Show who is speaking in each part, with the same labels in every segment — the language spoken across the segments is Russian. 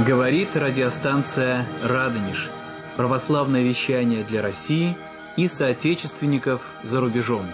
Speaker 1: Говорит радиостанция «Радонеж». Православное вещание для России и соотечественников за рубежом.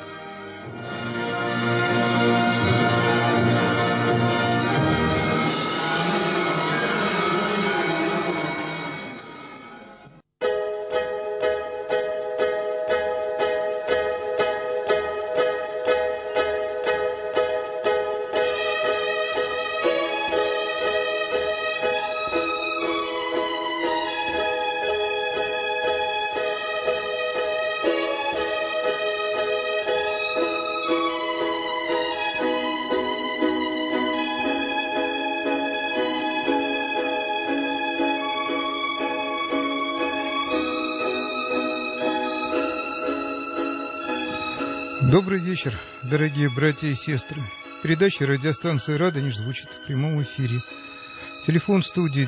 Speaker 2: Добрый вечер, дорогие братья и сестры. Передача радиостанции «Радонеж» звучит в прямом эфире. Телефон студии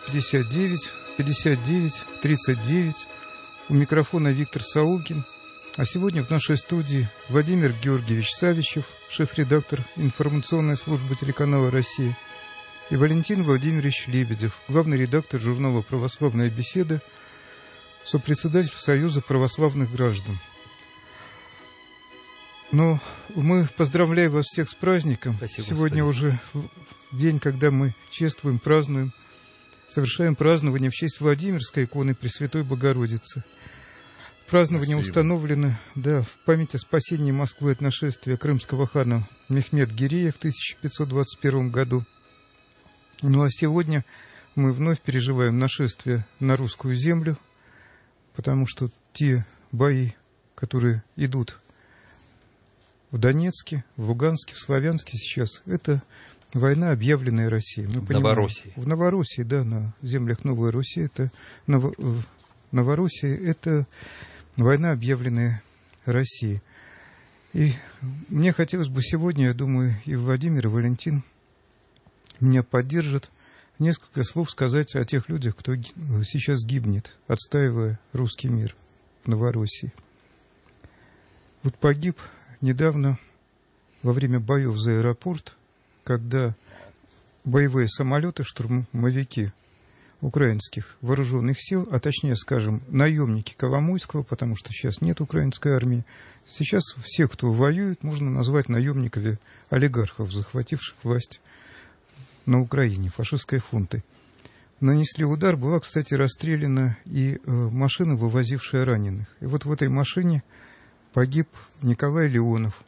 Speaker 2: 959-59-39. У микрофона Виктор Саулкин. А сегодня в нашей студии Владимир Георгиевич Савичев, шеф-редактор информационной службы телеканала «Россия», и Валентин Владимирович Лебедев, главный редактор журнала «Православная беседа», сопредседатель Союза православных граждан. Но мы поздравляем вас всех с праздником.
Speaker 3: Спасибо,
Speaker 2: сегодня
Speaker 3: Господи.
Speaker 2: Уже день, когда мы чествуем, празднуем, совершаем празднование в честь Владимирской иконы Пресвятой Богородицы. Празднование установлено в память о спасении Москвы от нашествия крымского хана Мехмед-Гирея в 1521 году. Ну а сегодня мы вновь переживаем нашествие на русскую землю, потому что те бои, которые идут в Донецке, в Луганске, в Славянске сейчас, это война, объявленная Россией. Мы понимаем,
Speaker 3: Новороссии.
Speaker 2: В Новороссии, да, на землях Новой Руси. Это Новороссия, это война, объявленная Россией. И мне хотелось бы сегодня, я думаю, и Владимир, и Валентин меня поддержат, несколько слов сказать о тех людях, кто сейчас гибнет, отстаивая русский мир в Новороссии. Вот погиб недавно во время боев за аэропорт, когда боевые самолеты, штурмовики украинских вооруженных сил, а точнее, скажем, наемники Коломойского, потому что сейчас нет украинской армии, сейчас всех, кто воюет, можно назвать наемниками олигархов, захвативших власть на Украине, фашистской хунтой. Нанесли удар, была, кстати, расстреляна и машина, вывозившая раненых. И вот в этой машине погиб Николай Леонов.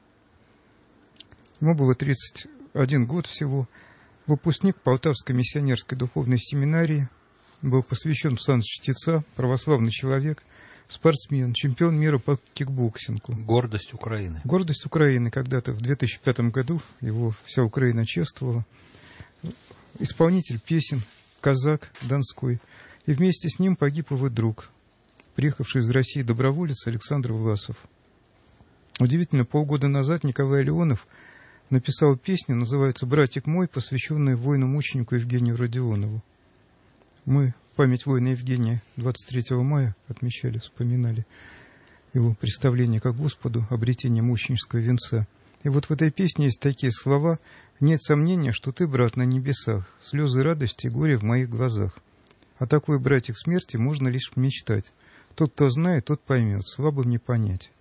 Speaker 2: Ему было 31 год всего. Выпускник Полтавской миссионерской духовной семинарии. Был посвящен в сан чтеца, православный человек, спортсмен, чемпион мира по кикбоксингу.
Speaker 3: Гордость Украины.
Speaker 2: Гордость Украины. Когда-то в 2005 году его вся Украина чествовала. Исполнитель песен, казак донской. И вместе с ним погиб его друг, приехавший из России доброволец Александр Власов. Удивительно, полгода назад Николай Леонов написал песню, называется «Братик мой», посвященная воину-мученику Евгению Родионову. Мы память воина Евгения 23 мая отмечали, вспоминали его представление ко Господу, обретение мученического венца. И вот в этой песне есть такие слова: «Нет сомнения, что ты, брат, на небесах, слезы радости и горя в моих глазах. А такой братик смерти можно лишь мечтать. Тот, кто знает, тот поймет, слабым не понять».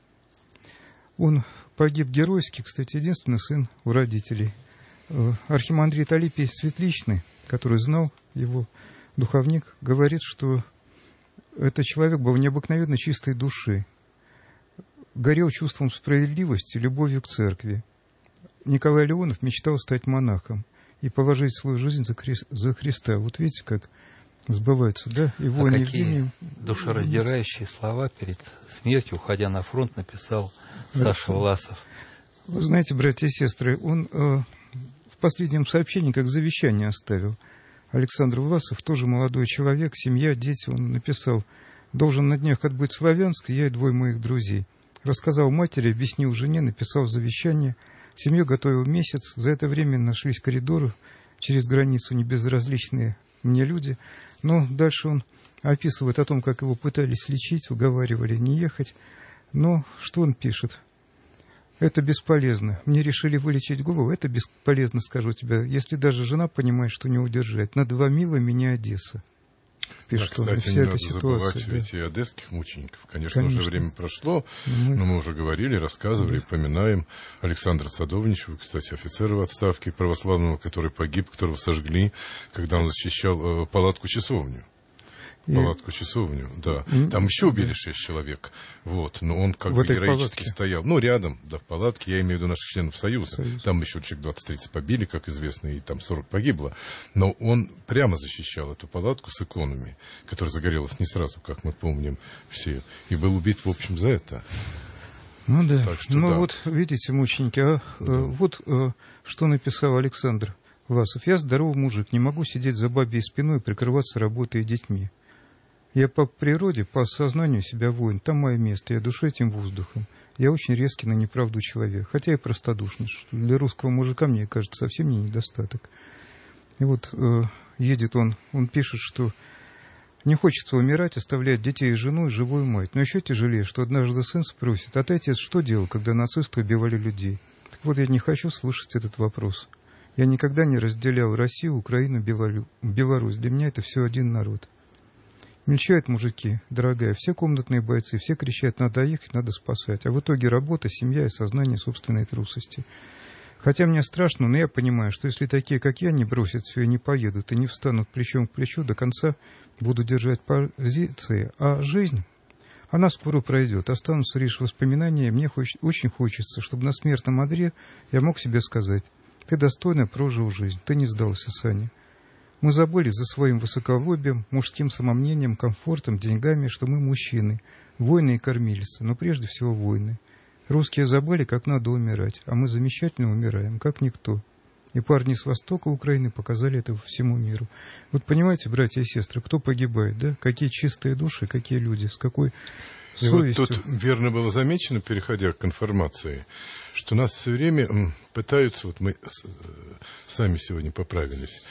Speaker 2: Он погиб геройски, кстати, единственный сын у родителей. Архимандрит Алипий Светличный, который знал его, духовник, говорит, что этот человек был необыкновенно чистой души, горел чувством справедливости, любовью к церкви. Николай Леонов мечтал стать монахом и положить свою жизнь за Христа. Вот видите, как сбывается, да? И воин Евгений...
Speaker 3: душераздирающие слова перед смертью, уходя на фронт, написал Саша Власов.
Speaker 2: Вы знаете, братья и сестры, он в последнем сообщении как завещание оставил. Александр Власов, тоже молодой человек, семья, дети, он написал: «Должен на днях отбыть в Славянск, я и двое моих друзей». Рассказал матери, объяснил жене, написал завещание. Семью готовил месяц. За это время нашлись коридоры через границу небезразличные мне люди. Но дальше он описывает о том, как его пытались лечить, уговаривали не ехать. Но что он пишет? Это бесполезно. Мне решили вылечить голову. Это бесполезно, скажу тебе. Если даже жена понимает, что не удержать. На 2 мила меня Одесса. Пишет он.
Speaker 4: Кстати, не надо забывать ведь и одесских мучеников. Конечно, уже время прошло, но мы уже говорили, рассказывали, поминаем Александра Садовничева, кстати, офицера в отставке православного, который погиб, которого сожгли, когда он защищал палатку-часовню. Палатку-часовню, да. Там еще убили 6 человек. Вот. Но он как бы героически стоял. Ну, рядом, да, в палатке, я имею в виду наших членов Союза. Там еще человек 20-30 побили, как известно, и там 40 погибло. Но он прямо защищал эту палатку с иконами, которая загорелась не сразу, как мы помним все. И был убит, в общем, за это.
Speaker 2: Ну да.
Speaker 4: Так что,
Speaker 2: ну
Speaker 4: да.
Speaker 2: Вот, видите, мученики, вот что написал Александр Власов. Я здоровый мужик, не могу сидеть за бабьей спиной и прикрываться работой и детьми. Я по природе, по сознанию себя воин. Там мое место, я душу этим воздухом. Я очень резкий на неправду человек, хотя и простодушный. Что для русского мужика, мне кажется, совсем не недостаток. И вот едет он пишет, что не хочется умирать, оставлять детей и жену, и живую мать. Но еще тяжелее, что однажды сын спросит: а ты, отец, что делал, когда нацисты убивали людей? Так вот, я не хочу слышать этот вопрос. Я никогда не разделял Россию, Украину, Беларусь. Для меня это все один народ. Мельчают мужики, дорогая, все комнатные бойцы, все кричат: надо ехать, надо спасать. А в итоге работа, семья и сознание собственной трусости. Хотя мне страшно, но я понимаю, что если такие, как я, не бросят все и не поедут, и не встанут плечом к плечу, до конца будут держать позиции. А жизнь, она скоро пройдет, останутся лишь воспоминания, и мне очень хочется, чтобы на смертном одре я мог себе сказать: ты достойно прожил жизнь, ты не сдался, Саня. Мы забыли за своим высоколобием, мужским самомнением, комфортом, деньгами, что мы мужчины, воины и кормилицы, но прежде всего воины. Русские забыли, как надо умирать, а мы замечательно умираем, как никто. И парни с востока Украины показали это всему миру. Вот понимаете, братья и сестры, кто погибает, да? Какие чистые души, какие люди, с какой совестью.
Speaker 4: Вот тут верно было замечено, переходя к информации, что нас все время пытаются, вот мы сами сегодня поправились,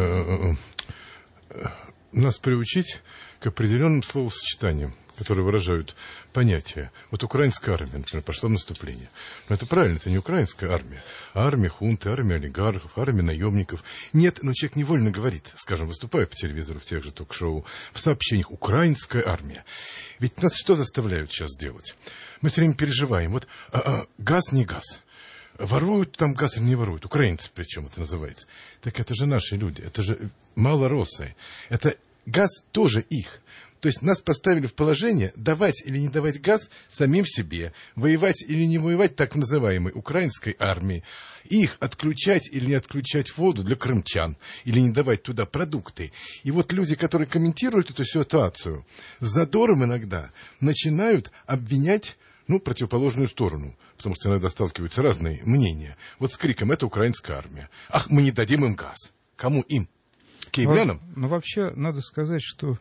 Speaker 4: нас приучить к определенным словосочетаниям, которые выражают понятия. Вот украинская армия, например, пошла в наступление. Но это правильно, это не украинская армия, а армия хунты, армия олигархов, армия наемников. Нет, но человек невольно говорит, скажем, выступая по телевизору в тех же ток-шоу, в сообщениях: украинская армия. Ведь нас что заставляют сейчас делать? Мы все время переживаем. Вот газ не газ. Воруют там газ или не воруют? Украинцы причем это называется. Так это же наши люди, это же малороссые. Это газ тоже их. То есть нас поставили в положение давать или не давать газ самим себе, воевать или не воевать так называемой украинской армии, их отключать или не отключать воду для крымчан, или не давать туда продукты. И вот люди, которые комментируют эту ситуацию, с задором иногда начинают обвинять противоположную сторону, потому что иногда сталкиваются разные мнения. Вот с криком: это украинская армия. Ах, мы не дадим им газ. Кому им? Киевлянам?
Speaker 2: Но вообще надо сказать, что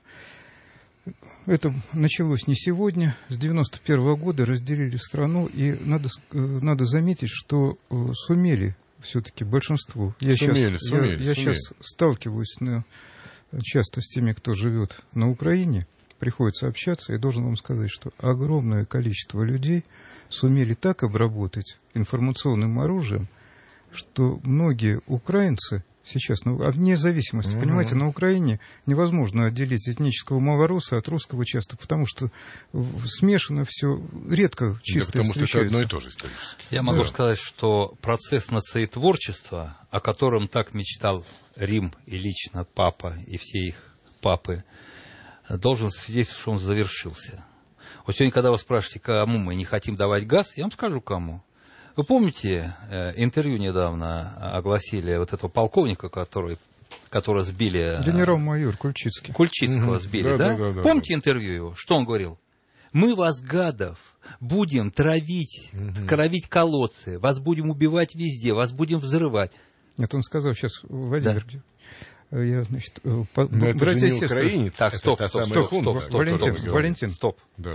Speaker 2: это началось не сегодня. С 91-го года разделили страну, и надо заметить, что сумели все-таки большинство. Я сейчас сталкиваюсь часто с теми, кто живет на Украине, приходится общаться, и должен вам сказать, что огромное количество людей сумели так обработать информационным оружием, что многие украинцы сейчас, вне зависимости, понимаете, на Украине невозможно отделить этнического малоросса от русского часто, потому что смешано все, редко чисто встречается. Потому что это
Speaker 4: одно и то же исторически.
Speaker 3: Я могу сказать, что процесс нациетворчества, о котором так мечтал Рим и лично папа, и все их папы, должен свидетельствовать, что он завершился. Вот сегодня, когда вы спрашиваете, кому мы не хотим давать газ, я вам скажу, кому. Вы помните, интервью недавно огласили вот этого полковника, которого сбили...
Speaker 2: Генерал-майор Кульчицкий.
Speaker 3: Кульчицкого сбили, да? Помните интервью его? Что он говорил? Мы вас, гадов, будем травить, кровить колодцы, вас будем убивать везде, вас будем взрывать.
Speaker 2: Нет, он сказал сейчас, Владимир... Да. Я, значит,
Speaker 4: братья и сестры. Украинец.
Speaker 3: Так, стоп.
Speaker 2: Валентин.
Speaker 4: Стоп. Да.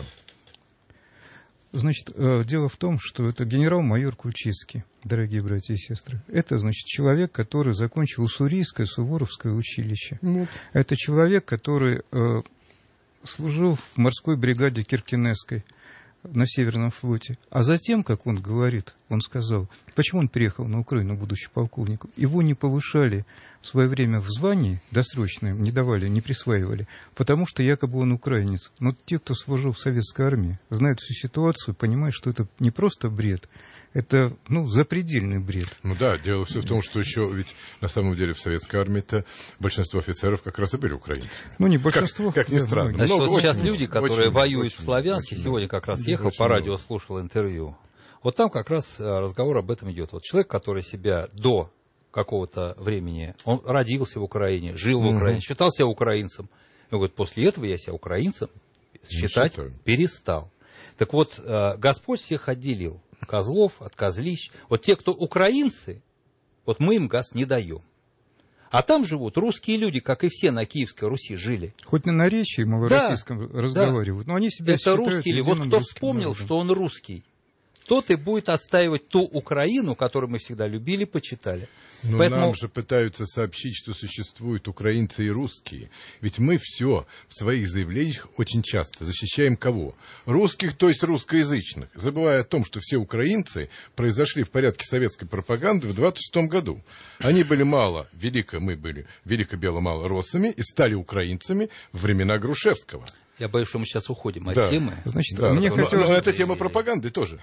Speaker 2: Значит, дело в том, что это генерал-майор Кульчицкий, дорогие братья и сестры. Это, значит, человек, который закончил Уссурийское Суворовское училище. Это человек, который служил в морской бригаде Киркинесской на Северном флоте. А затем, как он говорит, он сказал, почему он приехал на Украину, будучи полковником. Его не повышали в свое время в звании досрочно, не давали, не присваивали, потому что якобы он украинец. Но те, кто служил в советской армии, знают всю ситуацию, понимают, что это не просто бред, это, запредельный бред.
Speaker 4: Ну да, дело все в том, что еще ведь на самом деле в советской армии-то большинство офицеров как раз и были украинцы.
Speaker 2: Не большинство.
Speaker 4: Как ни странно.
Speaker 3: Значит, вот сейчас
Speaker 4: очень,
Speaker 3: люди, которые воюют в Славянске, сегодня как раз ехал по радио, слушал интервью. Вот там как раз разговор об этом идет. Вот человек, который себя до какого-то времени, он родился в Украине, жил в Украине, считал себя украинцем. И говорит, после этого я себя украинцем считать перестал. Так вот, Господь всех отделил. Козлов от козлищ. Вот те, кто украинцы, вот мы им газ не даем. А там живут русские люди, как и все на Киевской Руси жили.
Speaker 2: Хоть на наречии малороссийском разговаривают, но они себя считают
Speaker 3: русские. Вот кто вспомнил, народом, что он русский, тот и будет отстаивать ту Украину, которую мы всегда любили, почитали.
Speaker 4: Но
Speaker 3: Поэтому...
Speaker 4: нам же пытаются сообщить, что существуют украинцы и русские. Ведь мы все в своих заявлениях очень часто защищаем кого? Русских, то есть русскоязычных, забывая о том, что все украинцы произошли в порядке советской пропаганды в 26 году. Они были мы были велико-бело-малороссами и стали украинцами в времена Грушевского.
Speaker 3: Я боюсь, что мы сейчас уходим от темы.
Speaker 2: Значит,
Speaker 4: мне хотелось... Но это тема пропаганды тоже.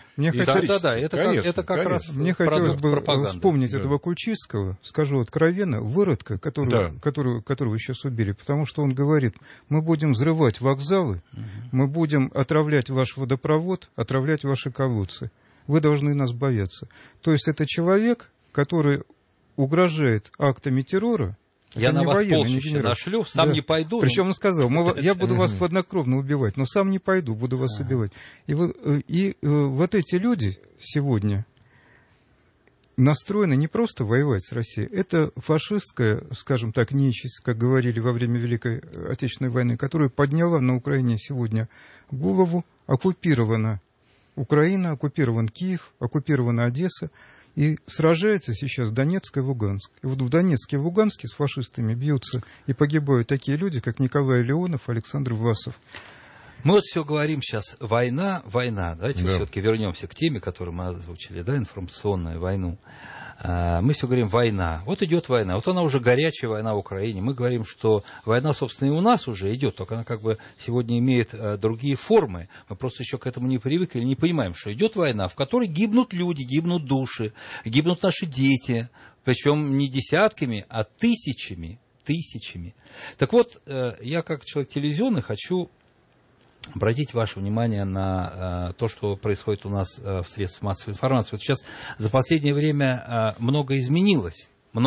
Speaker 3: Это как раз
Speaker 2: мне хотелось бы вспомнить этого Кульчицкого, скажу откровенно, выродка, которого сейчас убили, потому что он говорит, мы будем взрывать вокзалы, мы будем отравлять ваш водопровод, отравлять ваши колодцы. Вы должны нас бояться. То есть это человек, который угрожает актами террора.
Speaker 3: Я на вас полчища нашлю, сам не пойду.
Speaker 2: Причем он сказал, я буду вас хладнокровно убивать, но сам не пойду, буду вас убивать. И вот эти люди сегодня настроены не просто воевать с Россией, это фашистская, скажем так, нечисть, как говорили во время Великой Отечественной войны, которая подняла на Украине сегодня голову, оккупирована Украина, оккупирован Киев, оккупирована Одесса. И сражается сейчас Донецк и Луганск. И вот в Донецке и в Луганске с фашистами бьются и погибают такие люди, как Николай Леонов, Александр Власов.
Speaker 3: Мы вот все говорим сейчас война. Давайте все-таки вернемся к теме, которую мы озвучили, информационную войну. Мы все говорим война. Вот идет война. Вот она уже горячая война в Украине. Мы говорим, что война, собственно, и у нас уже идет, только она как бы сегодня имеет другие формы. Мы просто еще к этому не привыкли, не понимаем, что идет война, в которой гибнут люди, гибнут души, гибнут наши дети. Причем не десятками, а тысячами. Так вот, я как человек телевизионный хочу обратить ваше внимание на то, что происходит у нас в средствах массовой информации. Вот сейчас за последнее время многое изменилось.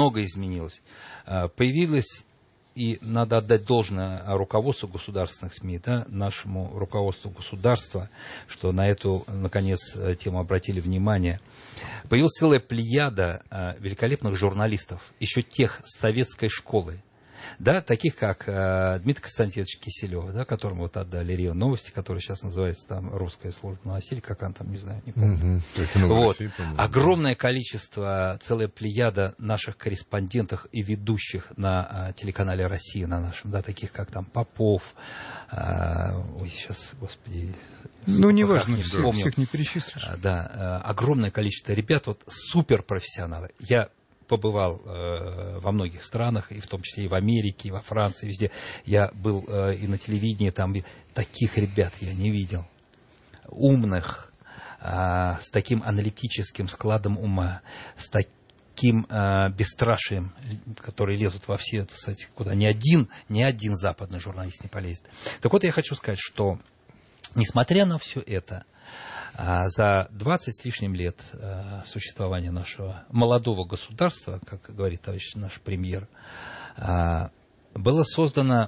Speaker 3: Появилось, и надо отдать должное руководству государственных СМИ, нашему руководству государства, что на эту, наконец, тему обратили внимание. Появилась целая плеяда великолепных журналистов, еще тех с советской школы. Таких как Дмитрий Константинович Киселев, которому вот отдали РИА Новости, который сейчас называется там Русская служба новостей, как она там, не знаю, не помню. Огромное количество, целая плеяда наших корреспондентов и ведущих на телеканале «Россия», на нашем, таких как там Попов, сейчас, господи...
Speaker 2: неважно, всех не перечислишь.
Speaker 3: Огромное количество ребят, суперпрофессионалы. Я побывал во многих странах, и в том числе и в Америке, и во Франции, везде. Я был и на телевидении, там таких ребят я не видел. Умных, с таким аналитическим складом ума, с таким бесстрашием, которые лезут во все, куда ни один западный журналист не полезет. Так вот, я хочу сказать, что, несмотря на все это, за 20 с лишним лет существования нашего молодого государства, как говорит товарищ наш премьер, было создано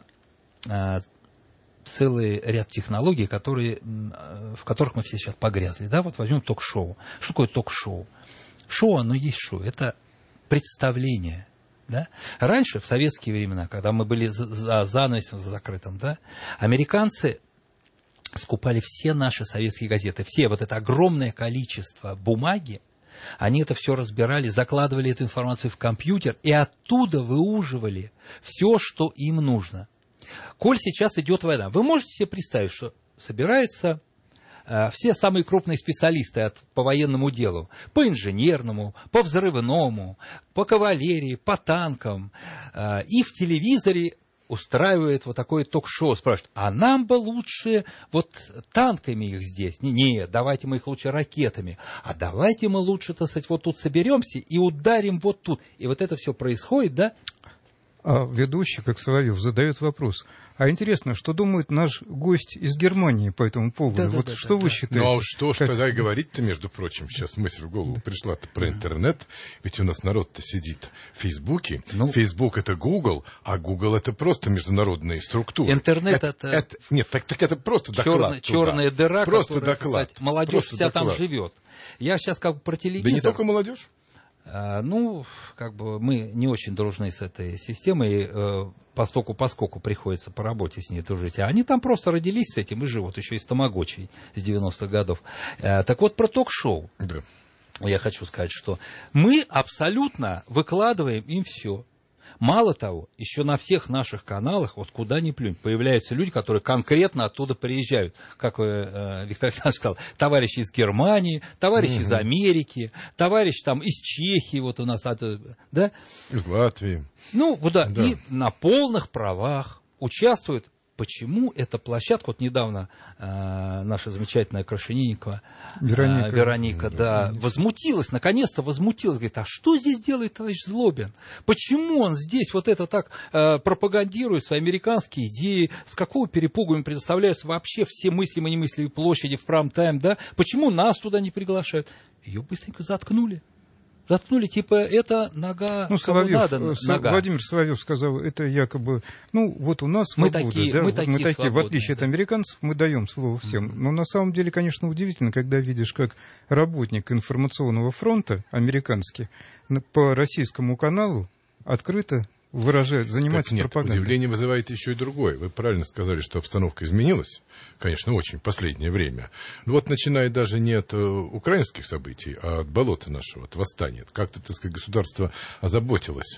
Speaker 3: целый ряд технологий, в которых мы все сейчас погрязли. Вот возьмем ток-шоу. Что такое ток-шоу? Шоу, оно есть шоу. Это представление. Раньше, в советские времена, когда мы были за занавесом, за закрытым, американцы скупали все наши советские газеты, все, это огромное количество бумаги, они это все разбирали, закладывали эту информацию в компьютер и оттуда выуживали все, что им нужно. Коль сейчас идет война, вы можете себе представить, что собирается все самые крупные специалисты по военному делу, по инженерному, по взрывному, по кавалерии, по танкам, и в телевизоре устраивает вот такое ток-шоу, спрашивает, а нам бы лучше вот танками их здесь. Не, давайте мы их лучше ракетами. А давайте мы лучше, так сказать, вот тут соберемся и ударим вот тут. И вот это все происходит, да?
Speaker 2: А ведущий, как Соловьев, задает вопрос. А интересно, что думает наш гость из Германии по этому поводу? Что вы считаете?
Speaker 4: Ну, а что ж тогда и говорить-то, между прочим, сейчас мысль в голову пришла-то про интернет, ведь у нас народ-то сидит в Фейсбуке. Фейсбук — это Google, а Google — это просто международные структуры.
Speaker 3: Интернет это...
Speaker 4: Нет, так это просто доклад.
Speaker 3: Черная дыра,
Speaker 4: просто
Speaker 3: которая,
Speaker 4: доклад.
Speaker 3: Сказать, молодежь вся там живет. Я сейчас как бы про телевизор...
Speaker 4: Да не только молодежь.
Speaker 3: Мы не очень дружны с этой системой, поскольку приходится по работе с ней дружить. А они там просто родились с этим и живут, еще и с тамагочей с 90-х годов. Так вот, про ток-шоу.
Speaker 4: Да.
Speaker 3: Я хочу сказать, что мы абсолютно выкладываем им все. Мало того, еще на всех наших каналах, вот куда ни плюнь, появляются люди, которые конкретно оттуда приезжают. Как Виктор Александрович сказал, товарищи из Германии, товарищи из Америки, товарищи там из Чехии, вот у нас, да?
Speaker 4: Из Латвии.
Speaker 3: Да, и на полных правах участвуют. Почему эта площадка, вот недавно наша замечательная Крашенинникова Вероника, возмутилась, наконец-то возмутилась, говорит, а что здесь делает товарищ Злобин? Почему он здесь вот это так пропагандирует, свои американские идеи, с какого перепугу им предоставляются вообще все мыслимые и немыслимые площади в прайм-тайм, да? Почему нас туда не приглашают? Ее быстренько заткнули. Типа, это нога, нога.
Speaker 2: Владимир Соловьев сказал, это якобы, у нас свобода, мы такие, в отличие от американцев, мы даем слово всем. Но на самом деле, конечно, удивительно, когда видишь, как работник информационного фронта, американский, по российскому каналу открыто выражает, занимается пропагандой.
Speaker 4: Удивление вызывает еще и другое. Вы правильно сказали, что обстановка изменилась, конечно, очень в последнее время. Начиная даже не от украинских событий, а от болота нашего, от восстания. Как-то, так сказать, государство озаботилось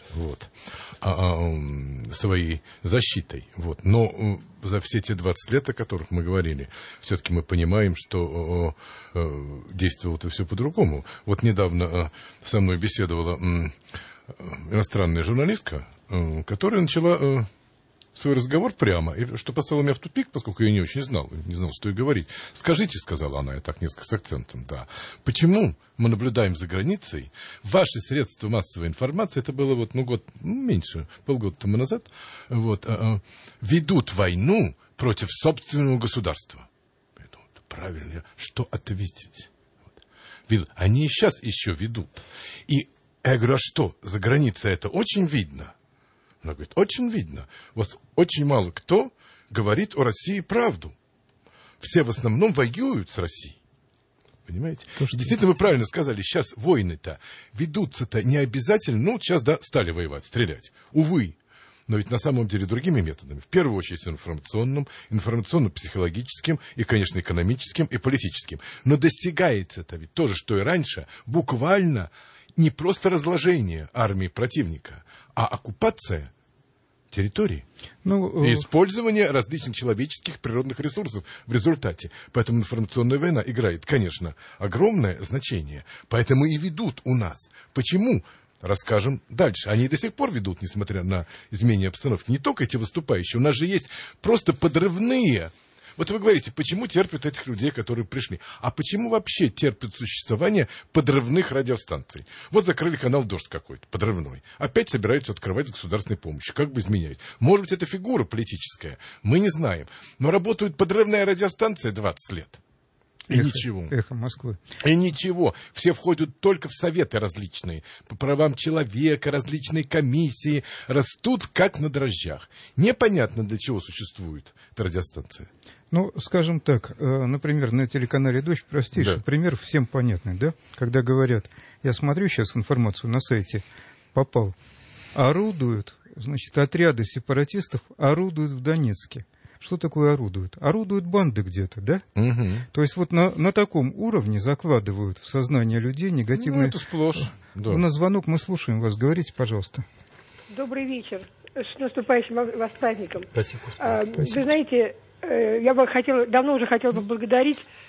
Speaker 4: своей защитой. Но за все те 20 лет, о которых мы говорили, все-таки мы понимаем, что действовало-то все по-другому. Недавно со мной беседовала иностранная журналистка, которая начала свой разговор прямо, что поставило меня в тупик, поскольку я не очень знал, что и говорить. Скажите, сказала она, я так несколько с акцентом, почему мы наблюдаем за границей, ваши средства массовой информации, это было полгода тому назад, ведут войну против собственного государства. Я думаю, правильно, что ответить? Они и сейчас еще ведут. И я говорю, а что, за границей это очень видно? Она говорит, очень видно. У вас очень мало кто говорит о России правду. Все в основном воюют с Россией. Понимаете? Действительно, вы правильно сказали, сейчас войны-то ведутся-то не обязательно, сейчас, стали воевать, стрелять. Увы. Но ведь на самом деле другими методами. В первую очередь информационным, информационно-психологическим и, конечно, экономическим и политическим. Но достигается-то ведь то же, что и раньше, буквально не просто разложение армии противника, а оккупация территории. И использование различных человеческих природных ресурсов в результате. Поэтому информационная война играет, конечно, огромное значение. Поэтому и ведут у нас. Почему? Расскажем дальше. Они до сих пор ведут, несмотря на изменение обстановки. Не только эти выступающие. У нас же есть просто подрывные. Вы говорите, почему терпят этих людей, которые пришли? А почему вообще терпят существование подрывных радиостанций? Закрыли канал «Дождь» какой-то, подрывной. Опять собираются открывать с государственной помощью. Как бы изменяют? Может быть, это фигура политическая. Мы не знаем. Но работает подрывная радиостанция 20 лет. И ничего.
Speaker 2: Эхо Москвы.
Speaker 4: И ничего. Все входят только в советы различные. По правам человека, различные комиссии. Растут как на дрожжах. Непонятно, для чего существует эта радиостанция.
Speaker 2: Скажем так, например, на телеканале «Дождь» простейший пример, всем понятный, да? Когда говорят, я смотрю сейчас информацию на сайте, попал, орудуют, отряды сепаратистов орудуют в Донецке. Что такое орудуют? Орудуют банды где-то, да?
Speaker 4: Угу.
Speaker 2: То есть на таком уровне закладывают в сознание людей негативные...
Speaker 4: это сплошь. Да.
Speaker 2: У нас звонок, мы слушаем вас. Говорите, пожалуйста.
Speaker 5: Добрый вечер. С наступающим вас праздником.
Speaker 3: Спасибо.
Speaker 5: Вы знаете, я бы давно уже хотела поблагодарить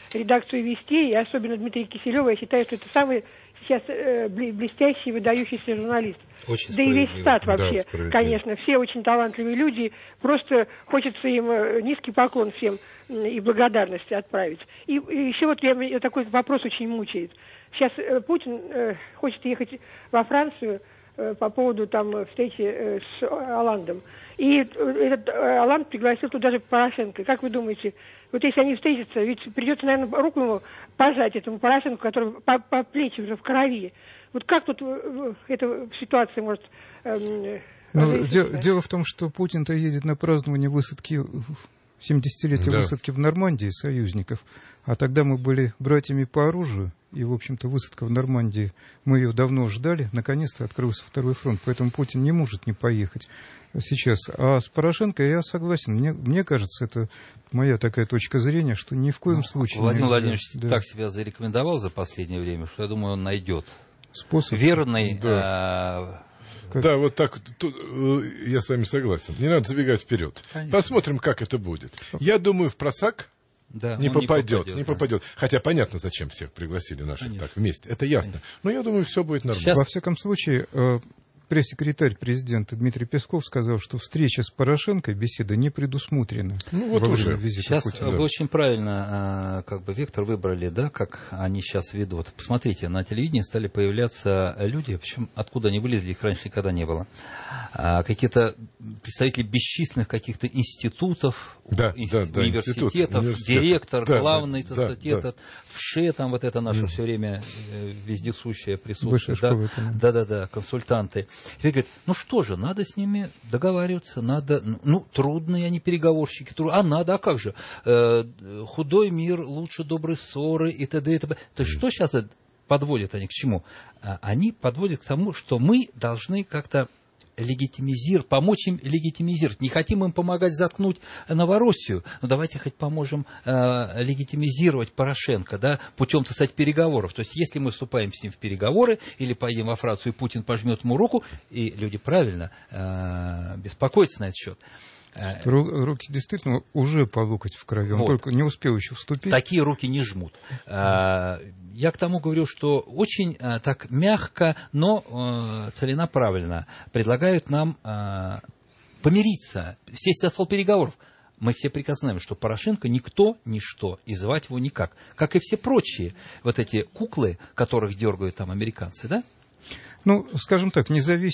Speaker 5: редакцию «Вестей», и особенно Дмитрия Киселева. Я считаю, что это самый сейчас блестящий, выдающийся журналист.
Speaker 3: Очень
Speaker 5: да и весь штат вообще,
Speaker 4: да,
Speaker 5: конечно. Все очень талантливые люди. Просто хочется им низкий поклон всем и благодарность отправить. И еще вот меня такой вопрос очень мучает. Сейчас Путин хочет ехать во Францию по поводу там встречи с Оландом. И этот Оланд пригласил туда же Порошенко. Как вы думаете, вот если они встретятся, ведь придется, наверное, руку ему пожать, этому Порошенко, который по плечи уже в крови. Вот как тут эта ситуация может...
Speaker 2: Дело в том, что Путин-то едет на празднование высадки... 70-летия высадки в Нормандии союзников, а тогда мы были братьями по оружию, и, в общем-то, высадка в Нормандии, мы ее давно ждали, наконец-то открылся второй фронт, поэтому Путин не может не поехать сейчас. А с Порошенко я согласен, мне кажется, это моя такая точка зрения, что ни в коем случае...
Speaker 3: Владимир Владимирович так себя зарекомендовал за последнее время, что я думаю, он найдет
Speaker 2: способ
Speaker 3: верный...
Speaker 4: Да, вот так я с вами согласен. Не надо забегать вперед. Конечно. Посмотрим, как это будет. Я думаю, в просак не попадет. Хотя понятно, зачем всех пригласили наших так вместе. Это ясно. Конечно. Но я думаю, все будет нормально.
Speaker 2: Во всяком случае, пресс-секретарь президента Дмитрий Песков сказал, что встреча с Порошенко, беседа не предусмотрена.
Speaker 4: Ну вот уже.
Speaker 3: Сейчас вы очень правильно вектор выбрали, да, как они сейчас ведут. Посмотрите, на телевидении стали появляться люди, причем откуда они вылезли, их раньше никогда не было. Какие-то представители бесчисленных каких-то институтов, университетов, директор, главный, ВШЭ, там вот это наше все время вездесущее присутствие, консультанты. И говорит, ну что же, надо с ними договариваться, надо, трудные они переговорщики, а как же, худой мир лучше доброй ссоры и т.д. и т.п. То есть что сейчас подводят они к чему? Они подводят к тому, что мы должны как-то помочь им легитимизировать. Не хотим им помогать заткнуть Новороссию, но давайте хоть поможем легитимизировать Порошенко, да, путем, так сказать, переговоров. То есть, если мы вступаем с ним в переговоры, или поедем во Францию, и Путин пожмет ему руку, и люди правильно беспокоятся на этот счет.
Speaker 2: Руки действительно уже по локоть в крови, он только не успел еще вступить.
Speaker 3: Такие руки не жмут. Я к тому говорю, что очень так мягко, но целенаправленно предлагают нам помириться, сесть за стол переговоров. Мы все прекрасно знаем, что Порошенко никто, ничто, и звать его никак. Как и все прочие вот эти куклы, которых дергают там американцы, да?
Speaker 2: Скажем так,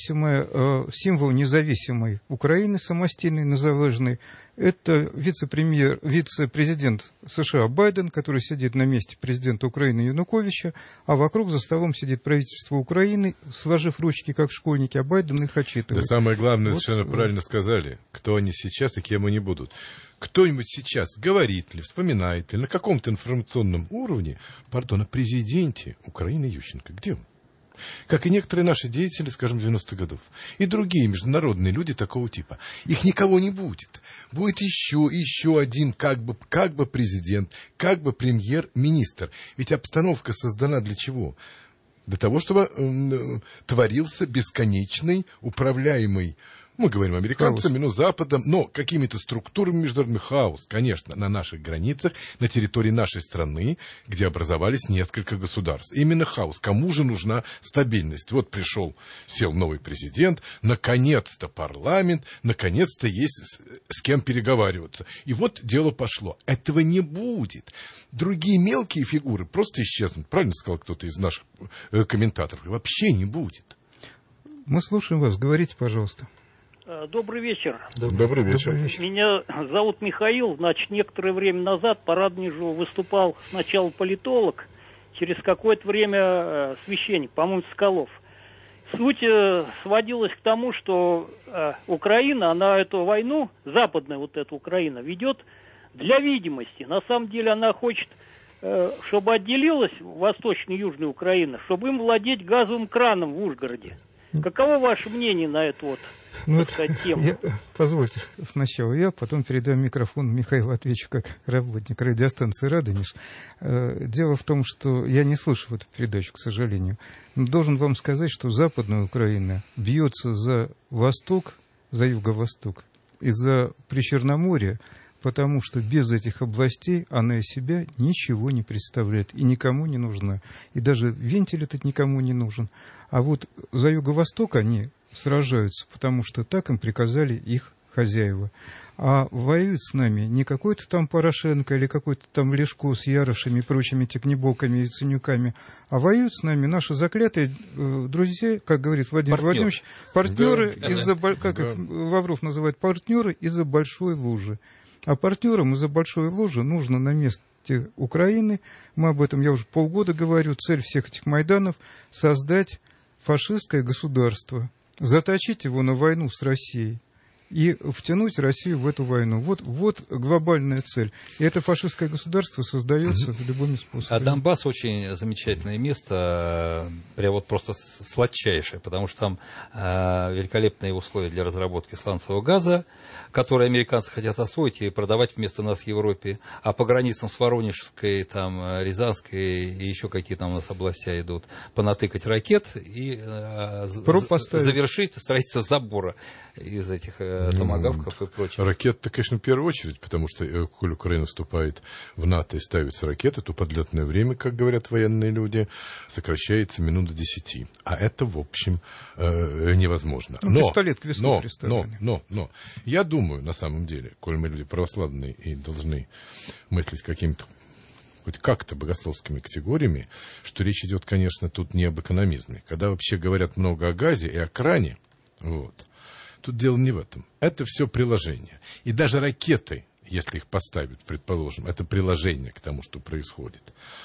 Speaker 2: символ независимой Украины, самостийной, незалежной, это вице-президент США Байден, который сидит на месте президента Украины Януковича, а вокруг за столом сидит правительство Украины, сложив ручки, как школьники, а Байден их отчитывает.
Speaker 4: Да самое главное, совершенно правильно сказали, кто они сейчас и кем они будут. Кто-нибудь сейчас говорит ли, вспоминает ли на каком-то информационном уровне, о президенте Украины Ющенко. Где он? Как и некоторые наши деятели, скажем, 90-х годов. И другие международные люди такого типа. Их никого не будет. Будет еще один как бы президент, как бы премьер-министр. Ведь обстановка создана для чего? Для того, чтобы творился бесконечный, управляемый, мы говорим американцами, Западом, но какими-то структурами международными хаос, конечно, на наших границах, на территории нашей страны, где образовались несколько государств. Именно хаос. Кому же нужна стабильность? Вот сел новый президент, наконец-то парламент, наконец-то есть с кем переговариваться. И вот дело пошло. Этого не будет. Другие мелкие фигуры просто исчезнут. Правильно сказал кто-то из наших комментаторов. Вообще не будет.
Speaker 2: Мы слушаем вас. Говорите, пожалуйста.
Speaker 6: Добрый вечер.
Speaker 4: Добрый вечер.
Speaker 6: Меня зовут Михаил. Некоторое время назад по Радонежу выступал сначала политолог, через какое-то время священник, по-моему, Соколов. Суть сводилась к тому, что Украина, она эту войну, западная эта Украина, ведет для видимости. На самом деле она хочет, чтобы отделилась Восточная и Южная Украина, чтобы им владеть газовым краном в Ужгороде. Каково ваше мнение на эту тему?
Speaker 2: Позвольте сначала я, потом передам микрофон Михаилу, отвечу как работник радиостанции «Радонеж». Дело в том, что я не слушаю эту передачу, к сожалению. Но должен вам сказать, что Западная Украина бьется за Восток, за Юго-Восток и за Причерноморье, потому что без этих областей она из себя ничего не представляет и никому не нужна. И даже вентиль этот никому не нужен. А вот за Юго-Восток они сражаются, потому что так им приказали их хозяева. А воюют с нами не какой-то там Порошенко или какой-то там Лешко с Ярошами и прочими Текнебоками и Ценюками, а воюют с нами наши заклятые друзья, как говорит Владимир Владимирович, партнеры из-за, как их Лавров называет, партнеры из-за большой лужи. А партнерам из-за большой лужи нужно на месте Украины, мы об этом, я уже полгода говорю, цель всех этих Майданов — создать фашистское государство, заточить его на войну с Россией и втянуть Россию в эту войну. Вот глобальная цель. И это фашистское государство создается любыми способами.
Speaker 3: А Донбасс очень замечательное место, прям вот просто сладчайшее, потому что там великолепные условия для разработки сланцевого газа, которые американцы хотят освоить и продавать вместо нас в Европе. А по границам с Воронежской, там, Рязанской и еще какие там у нас областя идут, понатыкать ракет и завершить строительство забора из этих томагавков и прочего.
Speaker 4: Ракеты, конечно, в первую очередь, потому что, коль Украина вступает в НАТО и ставятся ракеты, то подлетное время, как говорят военные люди, сокращается минут до 10. А это, в общем, невозможно.
Speaker 2: Пистолет к виску приставленный.
Speaker 4: Но, я думаю, на самом деле, коль мы люди православные и должны мыслить каким-то хоть как-то богословскими категориями, что речь идет, конечно, тут не об экономизме. Когда вообще говорят много о газе и о кране, вот, тут дело не в этом. Это все приложение. И даже ракеты, если их поставят, предположим, это приложение к тому, что происходит.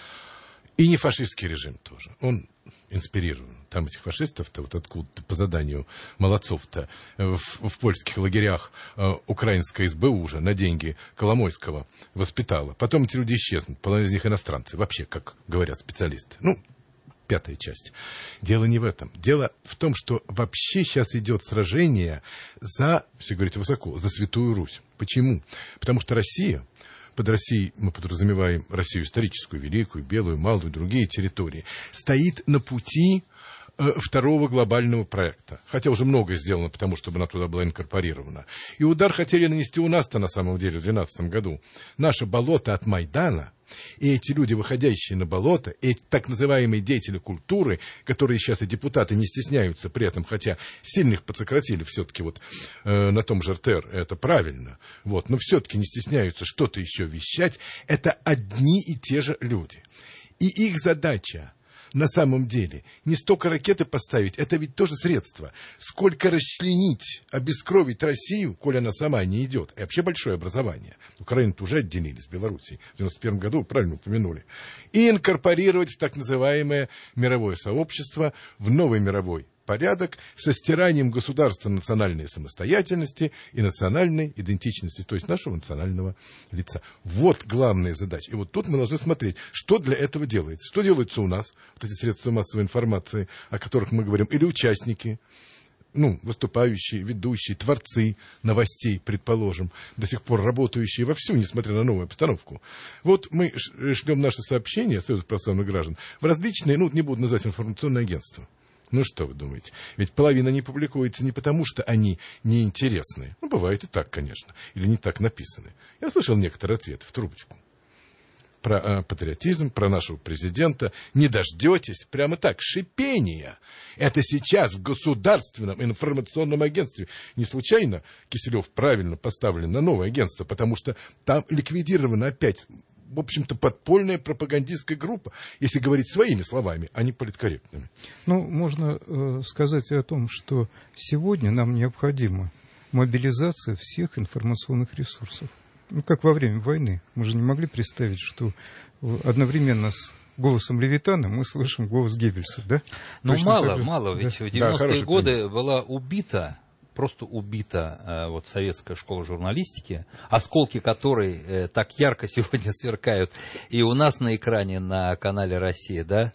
Speaker 4: И не фашистский режим тоже. Он инспирирован. Там этих фашистов-то, вот откуда-то по заданию молодцов-то в польских лагерях украинская СБУ уже на деньги Коломойского воспитала. Потом эти люди исчезнут. Половина из них иностранцы. Вообще, как говорят специалисты. Пятая часть. Дело не в этом. Дело в том, что вообще сейчас идет сражение за, все говорите высоко, за Святую Русь. Почему? Потому что Россия, под Россией мы подразумеваем Россию историческую, великую, белую, малую, другие территории, стоит на пути второго глобального проекта. Хотя уже многое сделано, потому чтобы она туда была инкорпорирована. И удар хотели нанести у нас-то на самом деле в 2012 году. Наше болото от Майдана, и эти люди, выходящие на болото, эти так называемые деятели культуры, которые сейчас и депутаты не стесняются при этом, хотя сильных подсократили все-таки вот на том же РТР, это правильно, вот, но все-таки не стесняются что-то еще вещать, это одни и те же люди. И их задача на самом деле не столько ракеты поставить, это ведь тоже средство. Сколько расчленить, обескровить Россию, коль она сама не идет. И вообще большое образование. Украину-то уже отделили с Белоруссией. В 1991 году, правильно упомянули. И инкорпорировать в так называемое мировое сообщество, в новый мировой порядок со стиранием государства национальной самостоятельности и национальной идентичности, то есть нашего национального лица. Вот главная задача. И вот тут мы должны смотреть, что для этого делается. Что делается у нас, вот эти средства массовой информации, о которых мы говорим, или участники, выступающие, ведущие, творцы новостей, предположим, до сих пор работающие вовсю, несмотря на новую обстановку. Вот мы шлем наши сообщения, Союз православных граждан, в различные, не буду называть информационные агентства. Что вы думаете? Ведь половина не публикуется не потому, что они неинтересны. Бывает и так, конечно. Или не так написаны. Я слышал некоторые ответы в трубочку. Про патриотизм, про нашего президента. Не дождетесь. Прямо так, шипения. Это сейчас в государственном информационном агентстве. Не случайно Киселев правильно поставлен на новое агентство, потому что там ликвидировано опять, в общем-то, подпольная пропагандистская группа, если говорить своими словами, а не политкорректными.
Speaker 2: Можно сказать о том, что сегодня нам необходима мобилизация всех информационных ресурсов. Как во время войны. Мы же не могли представить, что одновременно с голосом Левитана мы слышим голос Геббельса, да?
Speaker 3: Мало. Ведь в 90-е годы была просто убита советская школа журналистики, осколки которой так ярко сегодня сверкают и у нас на экране на канале «Россия», да,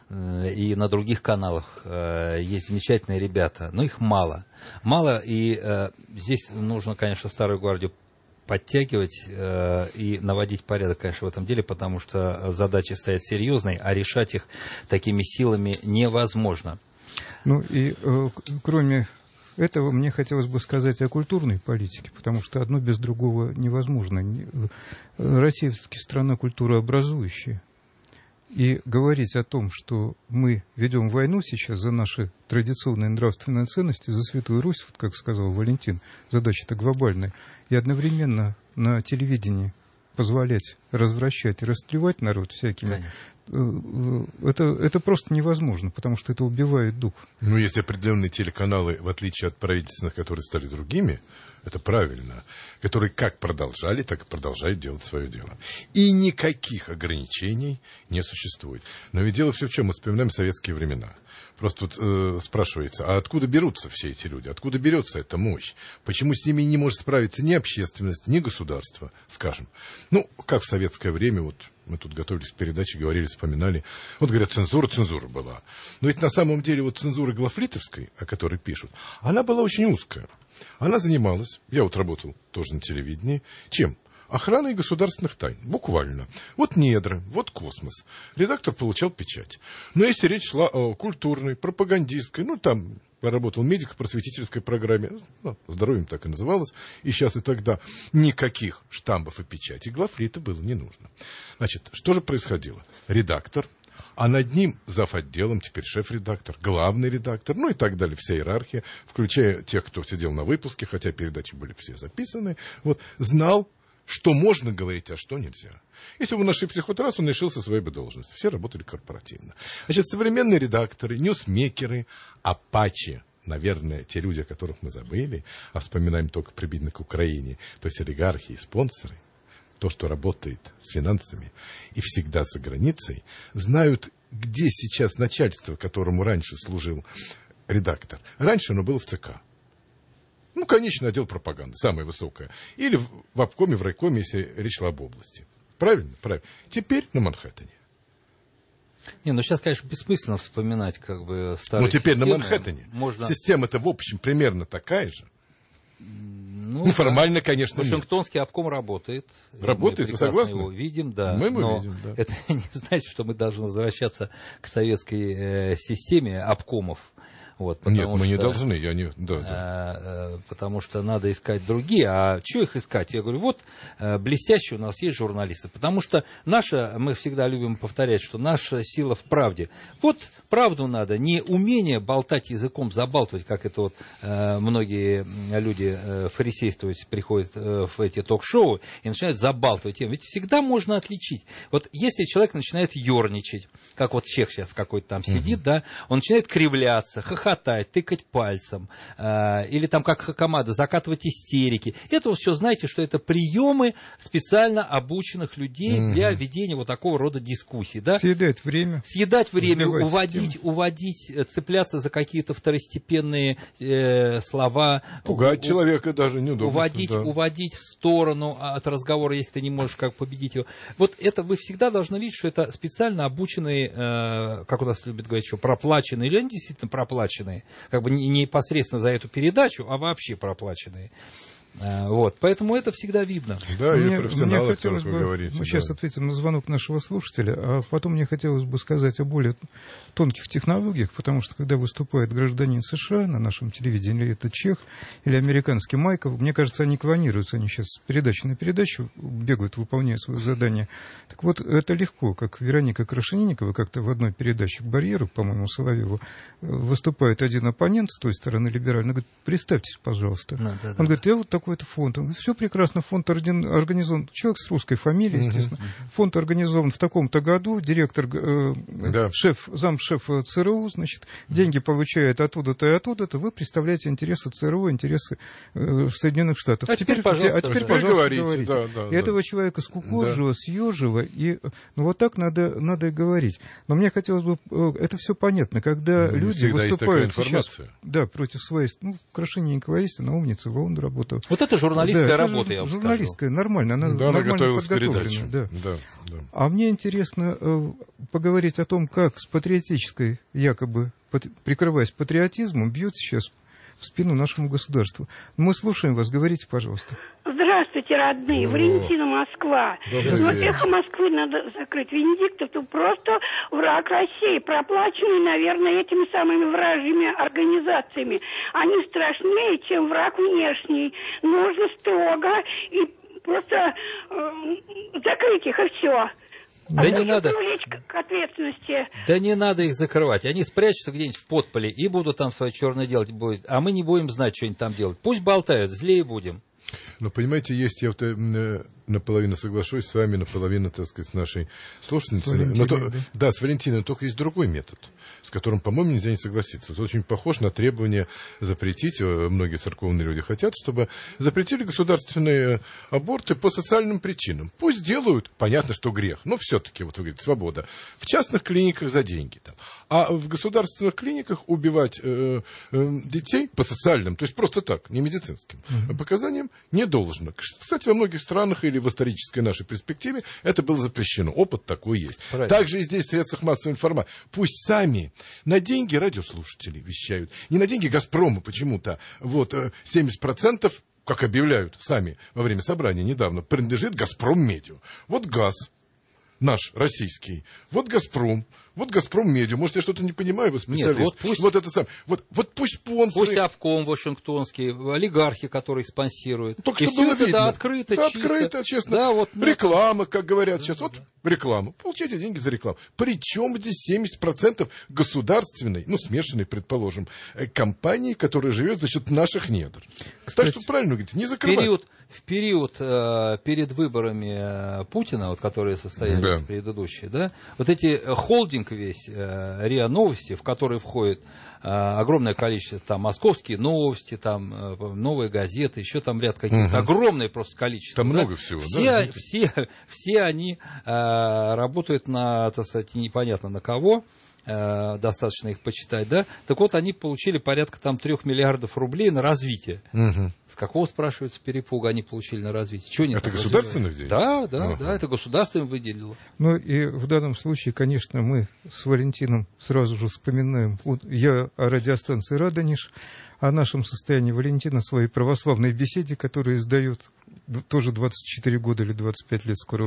Speaker 3: и на других каналах есть замечательные ребята, но их мало. И здесь нужно, конечно, старую гвардию подтягивать и наводить порядок, конечно, в этом деле, потому что задачи стоят серьезные, а решать их такими силами невозможно.
Speaker 2: Кроме этого мне хотелось бы сказать о культурной политике, потому что одно без другого невозможно. Россия все-таки страна культурообразующая. И говорить о том, что мы ведем войну сейчас за наши традиционные нравственные ценности, за Святую Русь, вот как сказал Валентин, задача-то глобальная, и одновременно на телевидении позволять развращать и растлевать народ всякими, это просто невозможно, потому что это убивает дух.
Speaker 4: Ну, есть определенные телеканалы, в отличие от правительственных, которые стали другими, это правильно, которые как продолжали, так и продолжают делать свое дело. И никаких ограничений не существует. Но ведь дело все в чем? Мы вспоминаем советские времена. Просто вот спрашивается, а откуда берутся все эти люди? Откуда берется эта мощь? Почему с ними не может справиться ни общественность, ни государство, скажем? Ну, как в советское время, вот мы тут готовились к передаче, говорили, вспоминали. Вот говорят, цензура была. Но ведь на самом деле вот цензура Глафлитовской, о которой пишут, она была очень узкая. Она занималась, я вот работал тоже на телевидении, чем? Охраной государственных тайн, буквально. Вот недра, вот космос. Редактор получал печать. Но если речь шла о культурной, пропагандистской, ну, там работал медик в просветительской программе, ну, здоровьем так и называлось, и сейчас и тогда никаких штампов и печати Глафлита было не нужно. Значит, что же происходило? Редактор, а над ним зав.отделом, теперь шеф-редактор, главный редактор, ну и так далее, вся иерархия, включая тех, кто сидел на выпуске, хотя передачи были все записаны, вот, знал, что можно говорить, а что нельзя. Если бы он ошибся хоть раз, он лишился своей бы должности. Все работали корпоративно. Значит, современные редакторы, ньюсмейкеры, апачи, наверное, те люди, о которых мы забыли, а вспоминаем только прибитно к Украине, то есть олигархи и спонсоры, то, что работает с финансами и всегда за границей, знают, где сейчас начальство, которому раньше служил редактор. Раньше оно было в ЦК. Ну, конечный отдел пропаганды, самое высокое. Или в обкоме, в райкоме, если речь шла об области. Правильно? Правильно. Теперь на Манхэттене.
Speaker 3: Не, ну сейчас, конечно, бессмысленно вспоминать как бы старые
Speaker 4: системы. Но теперь
Speaker 3: системы.
Speaker 4: на Манхэттене.
Speaker 3: Можно...
Speaker 4: Система-то, в общем, примерно такая же.
Speaker 3: Ну,
Speaker 4: формально, конечно,
Speaker 3: Вашингтонский обком работает.
Speaker 4: Работает, вы согласны?
Speaker 3: Мы его видим, да.
Speaker 4: Мы
Speaker 3: но
Speaker 4: видим, да.
Speaker 3: Это не значит, что мы должны возвращаться к советской системе обкомов. Вот,
Speaker 4: нет, мы не должны, я не... Да.
Speaker 3: Потому что надо искать другие. А что их искать? Я говорю, вот блестящие у нас есть журналисты. Потому что мы всегда любим повторять, что наша сила в правде. Вот правду надо, не умение болтать языком, забалтывать, как это вот многие люди фарисействовать приходят в эти ток-шоу и начинают забалтывать тему. Ведь всегда можно отличить. Вот если человек начинает ерничать, как вот чех сейчас какой-то там сидит, да, он начинает кривляться, хохотать, тыкать пальцем, или там как Хакамада, закатывать истерики. Это вы все знаете, что это приемы специально обученных людей для ведения вот такого рода дискуссий. Да?
Speaker 2: Съедать время,
Speaker 3: уводить, цепляться за какие-то второстепенные слова.
Speaker 4: Пугать человека даже неудобно.
Speaker 3: Уводить в сторону от разговора, если ты не можешь как победить его. Вот это вы всегда должны видеть, что это специально обученные, как у нас любят говорить, что проплаченные, или они действительно проплаченные, как бы не непосредственно за эту передачу, а вообще проплаченные. Вот, поэтому это всегда видно.
Speaker 4: Да, и профессионалы, о которых вы говорите.
Speaker 2: Мы сейчас ответим на звонок нашего слушателя, а потом мне хотелось бы сказать о более тонких технологиях, потому что когда выступает гражданин США на нашем телевидении, или это чех, или американский Майков, мне кажется, они клонируются, они сейчас с передачи на передачу бегают, выполняя свое задание. Так вот, это легко, как Вероника Крашенинникова как-то в одной передаче к барьеру, по-моему, Соловьеву, выступает один оппонент с той стороны либеральной, говорит, представьтесь, пожалуйста. Он говорит, я вот такой-то фонд. Он говорит, все прекрасно, фонд организован, человек с русской фамилией, естественно. Фонд организован в таком-то году, директор, замшеф ЦРУ, значит, деньги получает оттуда-то и оттуда-то, вы представляете интересы ЦРУ, интересы Соединенных Штатов.
Speaker 3: А теперь, пожалуйста,
Speaker 2: говорите. И этого человека скукожего, съежего, и вот так надо и говорить. Но мне хотелось бы, это все понятно, когда люди выступают сейчас против своей, Крашенинникова есть, она умница, в ООН работала.
Speaker 3: Вот это журналистская работа, я вам скажу.
Speaker 2: Журналистская, нормально, она нормально подготовлена. Да. А мне интересно поговорить о том, как с патриотической, якобы прикрываясь патриотизмом, бьют сейчас в спину нашему государству. Мы слушаем вас, говорите, пожалуйста.
Speaker 7: Здравствуйте, родные. Валентина, Москва. Вот «Эхо Москвы» надо закрыть. Венедиктов — это просто враг России, проплаченный, наверное, этими самыми вражьими организациями. Они страшнее, чем враг внешний. Нужно строго и просто закрыть их, и все.
Speaker 3: Да не надо.
Speaker 7: К ответственности.
Speaker 3: Да не надо их закрывать. Они спрячутся где-нибудь в подполе и будут там свое черное делать. А мы не будем знать, что они там делают. Пусть болтают, злее будем.
Speaker 4: Но, понимаете, есть, я вот наполовину соглашусь с вами, наполовину, так сказать, с нашей слушательницей. Да, с Валентиной, но только есть другой метод, с которым, по-моему, нельзя не согласиться. Это очень похож на требование запретить, многие церковные люди хотят, чтобы запретили государственные аборты по социальным причинам. Пусть делают, понятно, что грех, но все-таки, вот вы говорите, свобода. В частных клиниках за деньги. Там. А в государственных клиниках убивать детей по социальным, то есть просто так, не медицинским, показаниям не должно. Кстати, во многих странах или в исторической нашей перспективе это было запрещено. Опыт такой есть. Правильно. Также и здесь в средствах массовой информации. Пусть сами на деньги радиослушателей вещают. Не на деньги «Газпрома» почему-то. Вот 70%, как объявляют сами во время собрания недавно, принадлежит «Газпром-Медиа». Вот газ наш, российский. Вот «Газпром». Вот «Газпром-Медиа». Может, я что-то не понимаю, вы специалист. Нет, вот это сам. Вот пусть спонсоры.
Speaker 3: Пусть обком вашингтонский, олигархи, которые спонсируют.
Speaker 4: Только чтобы было видно.
Speaker 3: Да, открыто,
Speaker 4: да,
Speaker 3: чисто.
Speaker 4: Открыто, честно.
Speaker 3: Да, вот,
Speaker 4: реклама, как говорят сейчас. Вот реклама. Получайте деньги за рекламу. Причем здесь 70% государственной, смешанной, предположим, компании, которая живет за счет наших недр. Кстати, так что правильно говорите, не закрывать.
Speaker 3: В период перед выборами Путина, вот, которые состоялись предыдущие, да, вот эти холдинг весь РИА Новости, в который входит огромное количество, там, московские новости, там, новые газеты, еще там ряд каких-то, огромное просто количество.
Speaker 4: Там много всего, да?
Speaker 3: Все они работают на, так сказать, непонятно на кого, достаточно их почитать, да, так вот они получили порядка там 3 миллиардов рублей на развитие. С какого, спрашивается, перепуга они получили на развитие? Чего они
Speaker 4: это государственных денег?
Speaker 3: Да, это государство им выделило.
Speaker 2: Ну и в данном случае, конечно, мы с Валентином сразу же вспоминаем, я о радиостанции «Радонеж», о нашем состоянии. Валентина в своей православной беседе, которую издает тоже 24 года или 25 лет скоро.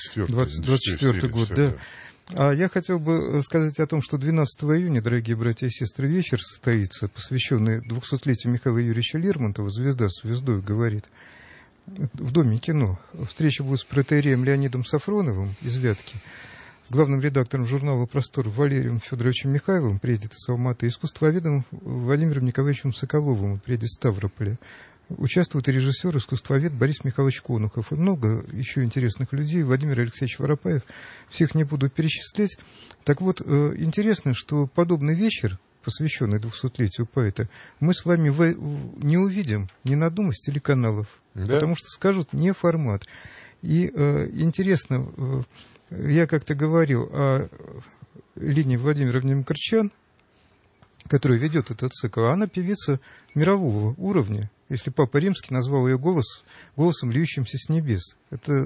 Speaker 2: 24 год, да. А я хотел бы сказать о том, что 12 июня, дорогие братья и сестры, вечер состоится, посвященный 200-летию Михаила Юрьевича Лермонтова «Звезда с звездой говорит» в Доме кино. Встреча будет с протоиереем Леонидом Сафроновым из Вятки, с главным редактором журнала «Простор» Валерием Федоровичем Михайловым, приедет из Алматы, и искусствоведом Владимиром Николаевичем Соколовым, приедет из Ставрополя. Участвует и режиссер, искусствовед Борис Михайлович Конухов. И много еще интересных людей. Владимир Алексеевич Воропаев. Всех не буду перечислять. Так вот, интересно, что подобный вечер, посвященный 200-летию поэта, мы с вами не увидим ни на одном из телеканалов. Да? Потому что скажут не формат. И интересно, я как-то говорил о Лине Владимировне Мкртчян, которая ведет этот цикл. Она певица мирового уровня. Если Папа Римский назвал ее голосом, льющимся с небес. Это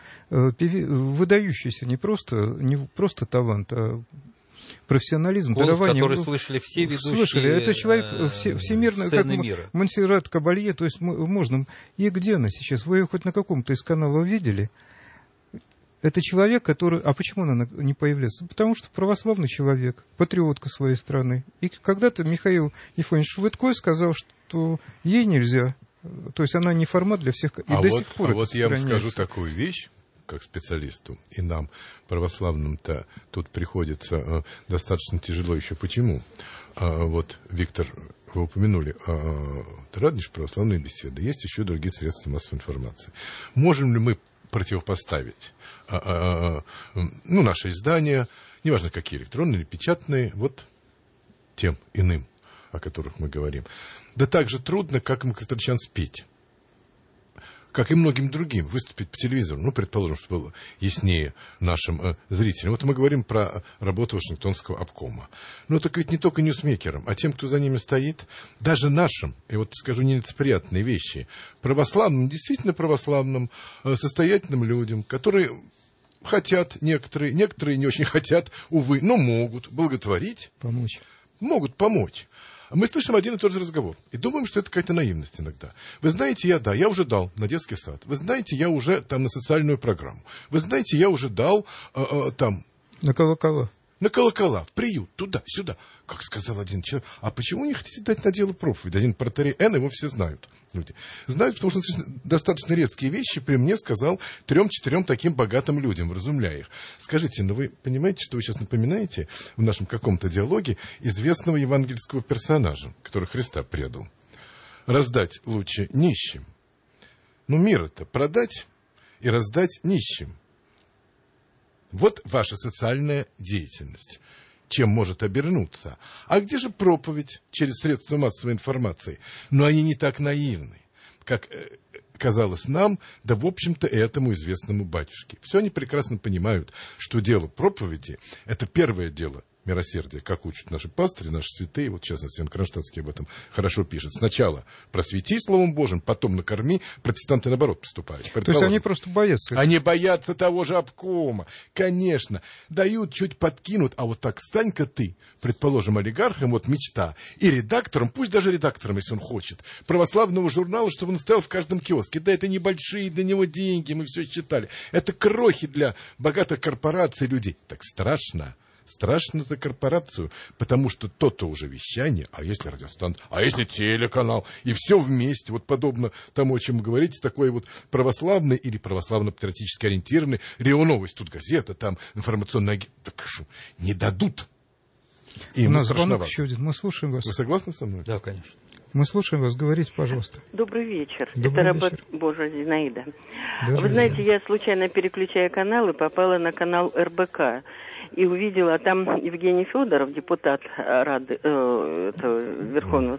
Speaker 2: выдающийся не просто талант, а профессионализм,
Speaker 3: голос,
Speaker 2: дарование.
Speaker 3: Который слышали все ведущие
Speaker 2: слышали. Это человек всемирно, как Монсеррат Кабалье, то есть можно. И где она сейчас? Вы ее хоть на каком-то из каналов видели? Это человек, который... А почему она не появляется? Потому что православный человек, патриотка своей страны. И когда-то Михаил Ефимович Швыдкой сказал, что ей нельзя. То есть она не формат для всех. И до сих пор
Speaker 4: вот я вам скажу такую вещь, как специалисту, и нам, православным-то, тут приходится достаточно тяжело еще. Почему? Вот, Виктор, вы упомянули Радонеж, православные беседы. Есть еще другие средства массовой информации. Можем ли мы противопоставить наши издания, неважно какие, электронные или печатные, вот тем иным, о которых мы говорим. Да так же трудно, как Мкртчян спеть, как и многим другим, выступить по телевизору, предположим, чтобы было яснее нашим зрителям. Вот мы говорим про работу Вашингтонского обкома. Так ведь не только ньюсмейкерам, а тем, кто за ними стоит, даже нашим, и вот скажу нелицеприятные вещи, православным, действительно православным, состоятельным людям, которые хотят, некоторые не очень хотят, увы, но могут благотворить,
Speaker 2: помочь.
Speaker 4: Могут помочь. Мы слышим один и тот же разговор и думаем, что это какая-то наивность иногда. Вы знаете, я уже дал на детский сад. Вы знаете, я уже там на социальную программу. Вы знаете, я уже дал там...
Speaker 2: На колокола.
Speaker 4: На колокола, в приют, туда-сюда. Как сказал один человек, а почему не хотите дать на дело проповедь? Один протоиерей Н, его все знают. Люди. Знают, потому что достаточно резкие вещи при мне сказал 3-4 таким богатым людям, вразумляя их. Скажите, вы понимаете, что вы сейчас напоминаете в нашем каком-то диалоге известного евангельского персонажа, который Христа предал? Раздать лучше нищим. Мир это продать и раздать нищим. Вот ваша социальная деятельность. Чем может обернуться? А где же проповедь через средства массовой информации? Но они не так наивны, как казалось нам, да, в общем-то, и этому известному батюшке. Все они прекрасно понимают, что дело проповеди – это первое дело милосердия, как учат наши пастыри, наши святые, вот в частности, Иоанн Кронштадтский об этом хорошо пишет. Сначала просвети Словом Божьим, потом накорми. Протестанты, наоборот, поступают.
Speaker 2: То есть они просто боятся.
Speaker 4: Они боятся того же обкома. Конечно. Дают, чуть подкинут, а вот так стань-ка ты, предположим, олигархом, вот мечта, и редактором, пусть даже редактором, если он хочет, православного журнала, чтобы он стоял в каждом киоске. Да, это небольшие для него деньги, мы все считали. Это крохи для богатых корпораций людей. Так страшно. Страшно за корпорацию, потому что то-то уже вещание, а если радиостанция, а если телеканал, и все вместе, вот подобно тому, о чем вы говорите, такой вот православный или православно-патриотически ориентированный, РИА Новость, тут газета, там информационная, так не дадут.
Speaker 2: У нас звонок еще один, мы слушаем вас.
Speaker 4: Вы согласны со мной?
Speaker 3: Да, конечно.
Speaker 2: Мы слушаем вас, говорите, пожалуйста.
Speaker 8: Добрый вечер.
Speaker 2: Добрый
Speaker 8: Это
Speaker 2: вечер.
Speaker 8: Божия Зинаида.
Speaker 2: Даже
Speaker 8: Вы знаете, я случайно переключая каналы, попала на канал РБК. И увидела там Евгений Федоров, депутат Верховного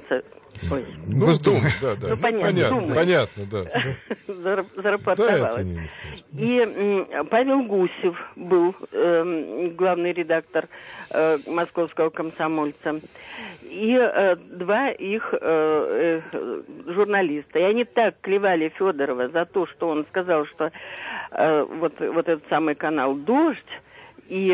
Speaker 4: Думы, да. Понятно, да.
Speaker 8: Зарапортовалась. И Павел Гусев был главный редактор Московского комсомольца. И 2 их журналиста. И они так клевали Федорова за то, что он сказал, что вот этот самый канал «Дождь» и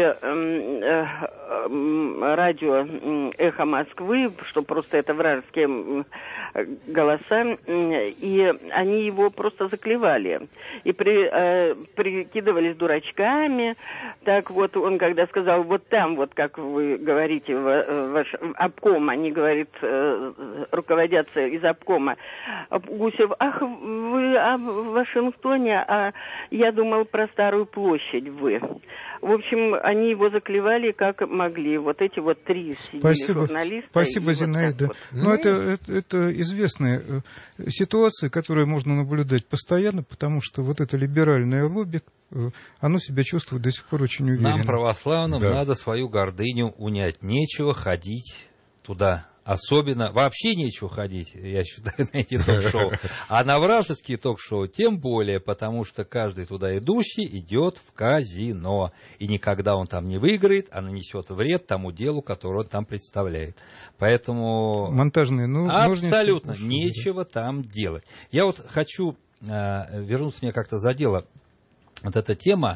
Speaker 8: радио «Эхо Москвы», что просто это вражеские голоса, и они его просто заклевали. И прикидывались дурачками. Так вот, он когда сказал, вот там, вот как вы говорите, ваш обком, они, говорит, руководятся из обкома. Гусев, ах, вы в Вашингтоне, а я думал про Старую площадь вы. В общем, они его заклевали как могли. Вот эти вот 3 журналиста.
Speaker 2: Спасибо, Зинаида. Вот. Ну, это известная ситуация, которую можно наблюдать постоянно, потому что вот это либеральное лобби, оно себя чувствует до сих пор очень уверенно.
Speaker 3: Нам, православным, надо свою гордыню унять. Нечего ходить туда. Особенно, вообще нечего ходить, я считаю, на эти ток-шоу. А на вражеские ток-шоу тем более, потому что каждый туда идущий идет в казино. И никогда он там не выиграет, а нанесет вред тому делу, которое он там представляет. Поэтому
Speaker 2: монтажные,
Speaker 3: абсолютно нечего там делать. Я вот хочу вернуться, мне как-то задела вот эта тема,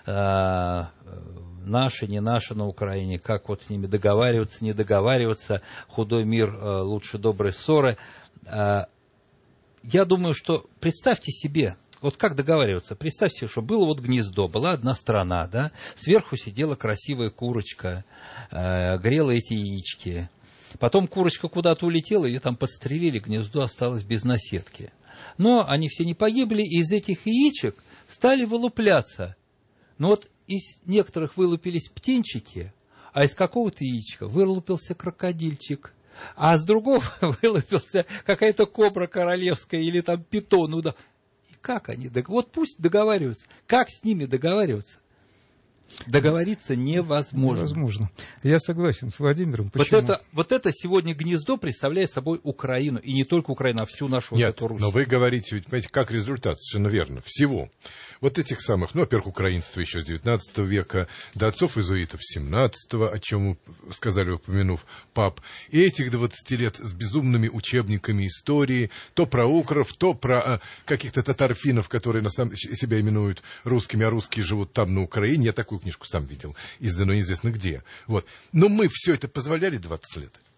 Speaker 3: наши, не наши на Украине, как вот с ними договариваться, не договариваться, худой мир лучше доброй ссоры. Я думаю, что представьте себе, вот как договариваться, представьте себе, что было вот гнездо, была одна страна, да, сверху сидела красивая курочка, грела эти яички, потом курочка куда-то улетела, ее там подстрелили, гнездо осталось без наседки. Но они все не погибли, и из этих яичек стали вылупляться. Но вот из некоторых вылупились птенчики, а из какого-то яичка вылупился крокодильчик, а с другого вылупился какая-то кобра королевская или там питон. Ну да. И как они? Вот пусть договариваются. Как с ними договариваться? Договориться невозможно.
Speaker 2: Невозможно. Я согласен с Владимиром. Почему?
Speaker 3: Вот это сегодня гнездо представляет собой Украину. И не только Украину, а всю нашу
Speaker 4: Нет,
Speaker 3: эту Русь.
Speaker 4: Но вы говорите, ведь, понимаете, как результат, совершенно верно, всего. Вот этих самых, во-первых, украинства еще с 19 века, до отцов-иезуитов 17-го, о чем вы сказали, упомянув пап, и этих 20 лет с безумными учебниками истории, то про укров, то про каких-то татар-финнов, которые себя именуют русскими, а русские живут там, на Украине. Я такую книжку сам видел, изданную неизвестно где. Вот. Но мы все это позволяли 20 лет.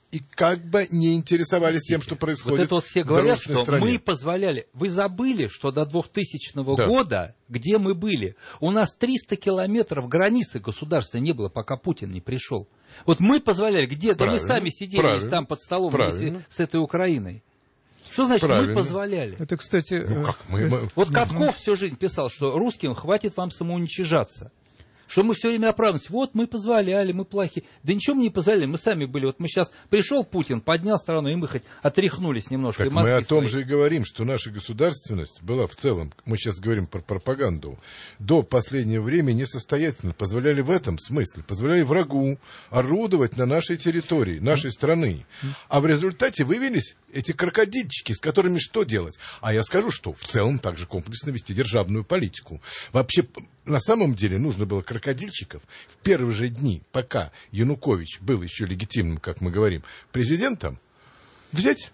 Speaker 4: и как бы не интересовались тем, что происходит.
Speaker 3: Вот это вот все говорят, что мы позволяли. Вы забыли, что до 2000 года, где мы были, у нас 300 километров границы государства не было, пока Путин не пришел. Вот мы позволяли, где? Да мы сами сидели там под столом с этой Украиной. Что значит мы позволяли?
Speaker 2: Это, кстати...
Speaker 3: Вот Катков всю жизнь писал, что русским хватит вам самоуничижаться. Что мы все время оправдываемся. Вот мы позволяли, мы плохие. Да ничего мы не позволяли, мы сами были. Вот мы сейчас пришел Путин, поднял страну, и мы хоть отряхнулись немножко.
Speaker 4: Так мы о том же и говорим, что наша государственность была в целом, мы сейчас говорим про пропаганду, до последнего времени несостоятельна. Позволяли в этом смысле, позволяли врагу орудовать на нашей территории, нашей страны. А в результате вывелись эти крокодильчики, с которыми что делать? А я скажу, что в целом также комплексно вести державную политику. Вообще, на самом деле, нужно было крокодильчиков в первые же дни, пока Янукович был еще легитимным, как мы говорим, президентом, взять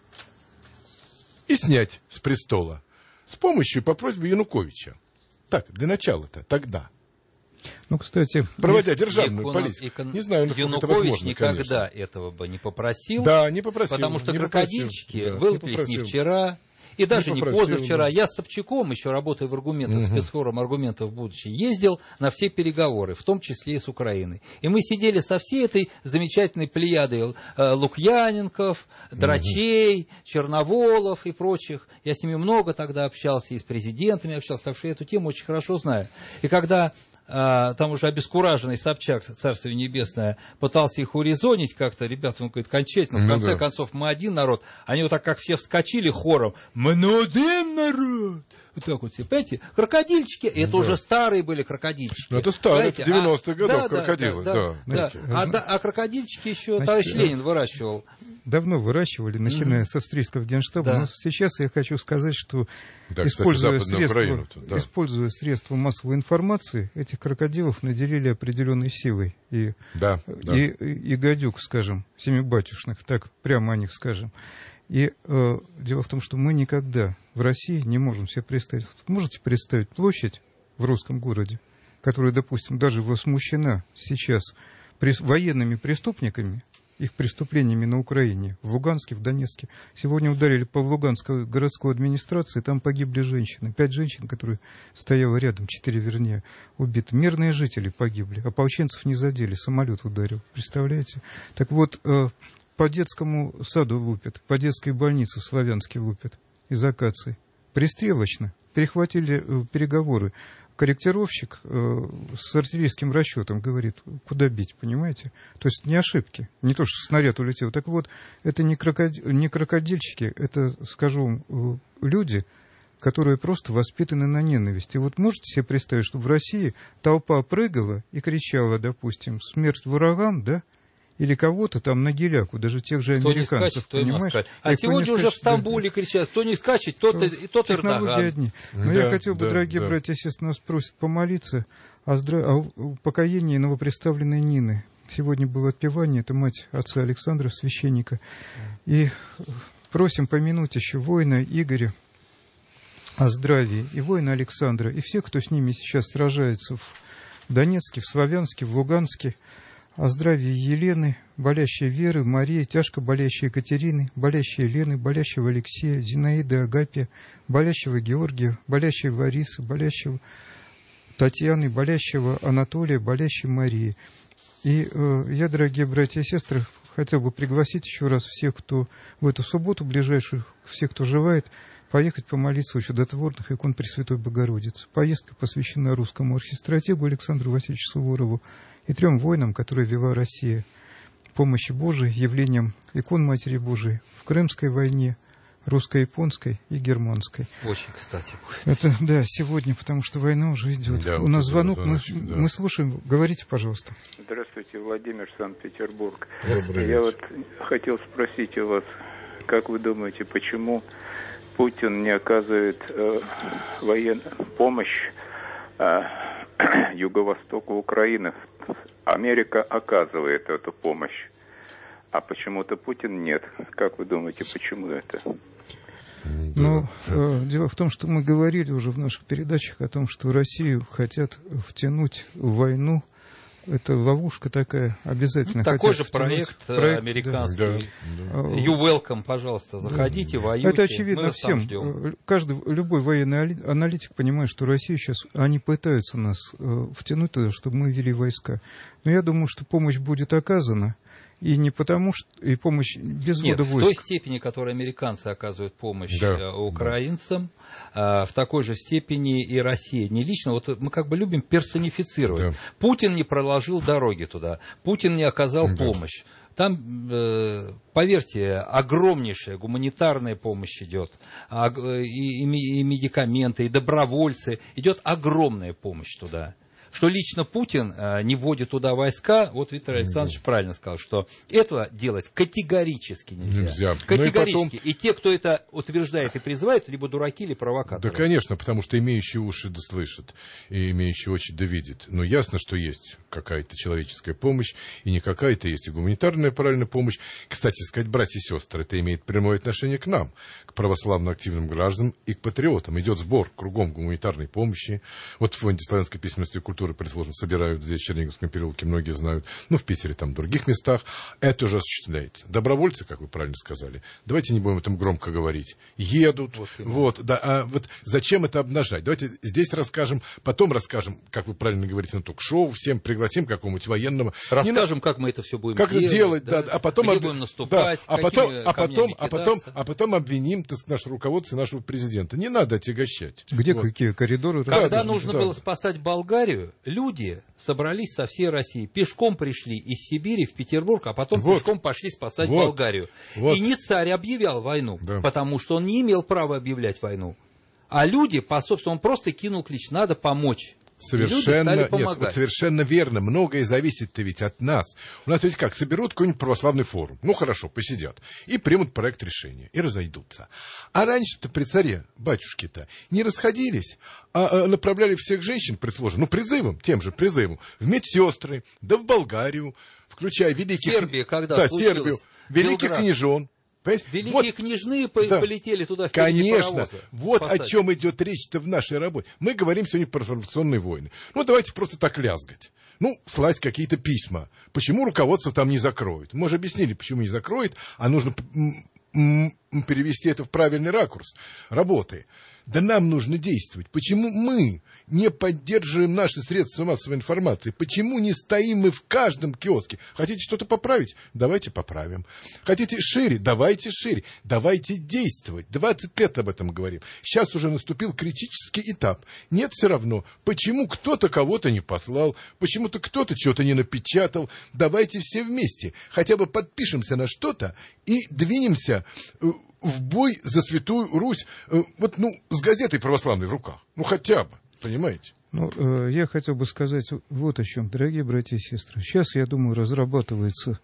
Speaker 4: и снять с престола с помощью по просьбе Януковича. Так, для начала-то, тогда.
Speaker 2: Ну, кстати,
Speaker 4: проводя державную политику. Не знаю, насколько это возможно,
Speaker 3: никогда
Speaker 4: конечно.
Speaker 3: Этого бы не попросил.
Speaker 4: Да, не попросил.
Speaker 3: Потому что крокодильчики вылупились не вчера, и даже не позавчера. Я с Собчаком, еще работая в аргументах, спецфорум аргументов в будущее, ездил на все переговоры, в том числе и с Украиной. И мы сидели со всей этой замечательной плеядой Лукьяненков, Драчей, Черноволов и прочих. Я с ними много тогда общался, и с президентами общался, так что я эту тему очень хорошо знаю. И когда там уже обескураженный Собчак, Царствие Небесное, пытался их урезонить как-то, ребята, он говорит, кончательно, в конце концов, мы один народ, они вот так как все вскочили хором, мы один народ, вот так вот все, понимаете, крокодильчики, это уже старые были крокодильчики.
Speaker 4: Ну, это старые, в 90-х годах крокодилы,
Speaker 3: А крокодильчики еще товарищ Ленин выращивал.
Speaker 2: Давно выращивали, начиная с австрийского генштаба. Но сейчас я хочу сказать, что используя средства массовой информации, этих крокодилов наделили определенной силой. И гадюк, скажем, семибатюшных, так прямо о них скажем. И дело в том, что мы никогда в России не можем себе представить. Можете представить площадь в русском городе, которая, допустим, даже возмущена сейчас военными преступниками, их преступлениями на Украине, в Луганске, в Донецке. Сегодня ударили по Луганской городской администрации, там погибли женщины. 5 женщин, которые стояли рядом, 4 вернее, убиты. Мирные жители погибли, ополченцев не задели, самолет ударил. Представляете? Так вот, по детскому саду лупят, по детской больнице в Славянске лупят из акаций. Пристрелочно. Перехватили переговоры. Корректировщик с артиллерийским расчетом говорит, куда бить, понимаете? То есть не ошибки, не то, что снаряд улетел. Так вот, это не крокодильчики, это, скажу вам, люди, которые просто воспитаны на ненависти. Вот можете себе представить, что в России толпа прыгала и кричала, допустим, смерть врагам, да? Или кого-то там на геляку, даже тех же американцев, понимаешь?
Speaker 3: А сегодня уже в Стамбуле кричат, кто не скачет, тот
Speaker 2: технологии одни. Но я хотел бы, дорогие братья, естественно, нас просят помолиться о упокоении новоприставленной Нины. Сегодня было отпевание, это мать отца Александра, священника. И просим помянуть еще воина Игоря о здравии, и воина Александра, и всех, кто с ними сейчас сражается в Донецке, в Славянске, в Луганске, о здравии Елены, болящей Веры, Марии, тяжко болящей Екатерины, болящей Лены, болящего Алексея, Зинаиды, Агапия, болящего Георгия, болящей Ларисы, болящего Татьяны, болящего Анатолия, болящей Марии. И я, дорогие братья и сестры, хотел бы пригласить еще раз всех, кто в эту субботу ближайшую, всех, кто желает, поехать помолиться у чудотворных икон Пресвятой Богородицы. Поездка посвящена русскому архистратегу Александру Васильевичу Суворову и 3 воинам, которые вела Россия. Помощи Божией, явлением икон Матери Божией в Крымской войне, русско-японской и германской.
Speaker 3: Очень, кстати.
Speaker 2: Это, да, сегодня, потому что война уже идет. Да, у нас звонок, мы слушаем. Говорите, пожалуйста.
Speaker 9: Здравствуйте, Владимир, Санкт-Петербург. Я вот хотел спросить у вас, как вы думаете, почему Путин не оказывает военную помощь юго-востоку Украины? Америка оказывает эту помощь, а почему-то Путин нет. Как вы думаете, почему это?
Speaker 2: Ну, дело в том, что мы говорили уже в наших передачах о том, что Россию хотят втянуть в войну это ловушка такая обязательно.
Speaker 3: Такой же проект американский.
Speaker 2: Да.
Speaker 3: You welcome, пожалуйста, заходите, воюйте.
Speaker 2: Это очевидно всем. Любой военный аналитик понимает, что Россия сейчас, они пытаются нас втянуть туда, чтобы мы вели войска. Но я думаю, что помощь будет оказана. И не потому, что и помощь без ввода войск.
Speaker 3: В той степени, которой американцы оказывают помощь украинцам, в такой же степени и Россия. Не лично, вот мы как бы любим персонифицировать. Да. Путин не проложил дороги туда, Путин не оказал помощь. Там, поверьте, огромнейшая гуманитарная помощь идет, и медикаменты, и добровольцы, идет огромная помощь туда. Что лично Путин не вводит туда войска, вот Виктор Александрович правильно сказал, что этого делать категорически нельзя. Категорически. И те, кто это утверждает и призывает, либо дураки, либо провокаторы.
Speaker 4: Да, конечно, потому что имеющие уши да слышат, и имеющие очи да видят. Но ясно, что есть какая-то человеческая помощь, и не какая-то, есть и гуманитарная правильная помощь. Кстати сказать, братья и сестры, это имеет прямое отношение к нам, к православно-активным гражданам и к патриотам. Идет сбор кругом гуманитарной помощи. Вот в Фонде славянской письменности и культуры, предположим, собирают здесь, в Черниговском переулке, многие знают, ну, в Питере, там, в других местах, это уже осуществляется. Добровольцы, как вы правильно сказали, давайте не будем об этом громко говорить, едут, вот зачем это обнажать? Давайте здесь расскажем, потом расскажем, как вы правильно говорите, на ток-шоу, всем пригласим какому-нибудь военному.
Speaker 3: Расскажем, как мы это все будем
Speaker 4: делать. Как это делать, да,
Speaker 3: а потом... Где будем наступать,
Speaker 4: а потом обвиним, так сказать, наше руководство и нашего президента. Не надо отягощать.
Speaker 2: Где какие коридоры?
Speaker 3: Когда нужно было спасать Болгарию, люди собрались со всей России, пешком пришли из Сибири в Петербург, а потом пешком пошли спасать Болгарию. И не царь объявлял войну, потому что он не имел права объявлять войну. А люди, по собственному, он просто кинул клич, надо помочь.
Speaker 4: Совершенно верно. Многое зависит-то ведь от нас. У нас ведь как, соберут какой-нибудь православный форум. Ну, хорошо, посидят. И примут проект решения. И разойдутся. А раньше-то при царе, батюшки-то, не расходились, а направляли всех женщин, предположим, призывом, тем же призывом, в медсестры, да в Болгарию, включая великих...
Speaker 3: Сербия, когда случилось?
Speaker 4: Сербию, великих княжон. Понимаете?
Speaker 3: Великие княжны полетели туда впереди
Speaker 4: паровоза. Конечно, вот спасать. О чем идет речь-то в нашей работе. Мы говорим сегодня про информационные войны. Давайте просто так лязгать. Слать какие-то письма. Почему руководство там не закроет? Мы же объяснили, почему не закроет, а нужно перевести это в правильный ракурс работы. Да нам нужно действовать. Почему мы не поддерживаем наши средства массовой информации? Почему не стоим мы в каждом киоске? Хотите что-то поправить? Давайте поправим. Хотите шире? Давайте шире. Давайте действовать. 20 лет об этом говорим. Сейчас уже наступил критический этап. Нет, все равно. Почему кто-то кого-то не послал? Почему-то кто-то что-то не напечатал? Давайте все вместе. Хотя бы подпишемся на что-то и двинемся в бой за Святую Русь, с газетой православной в руках. Хотя бы, понимаете?
Speaker 2: Я хотел бы сказать вот о чем, дорогие братья и сестры. Сейчас, я думаю, разрабатываются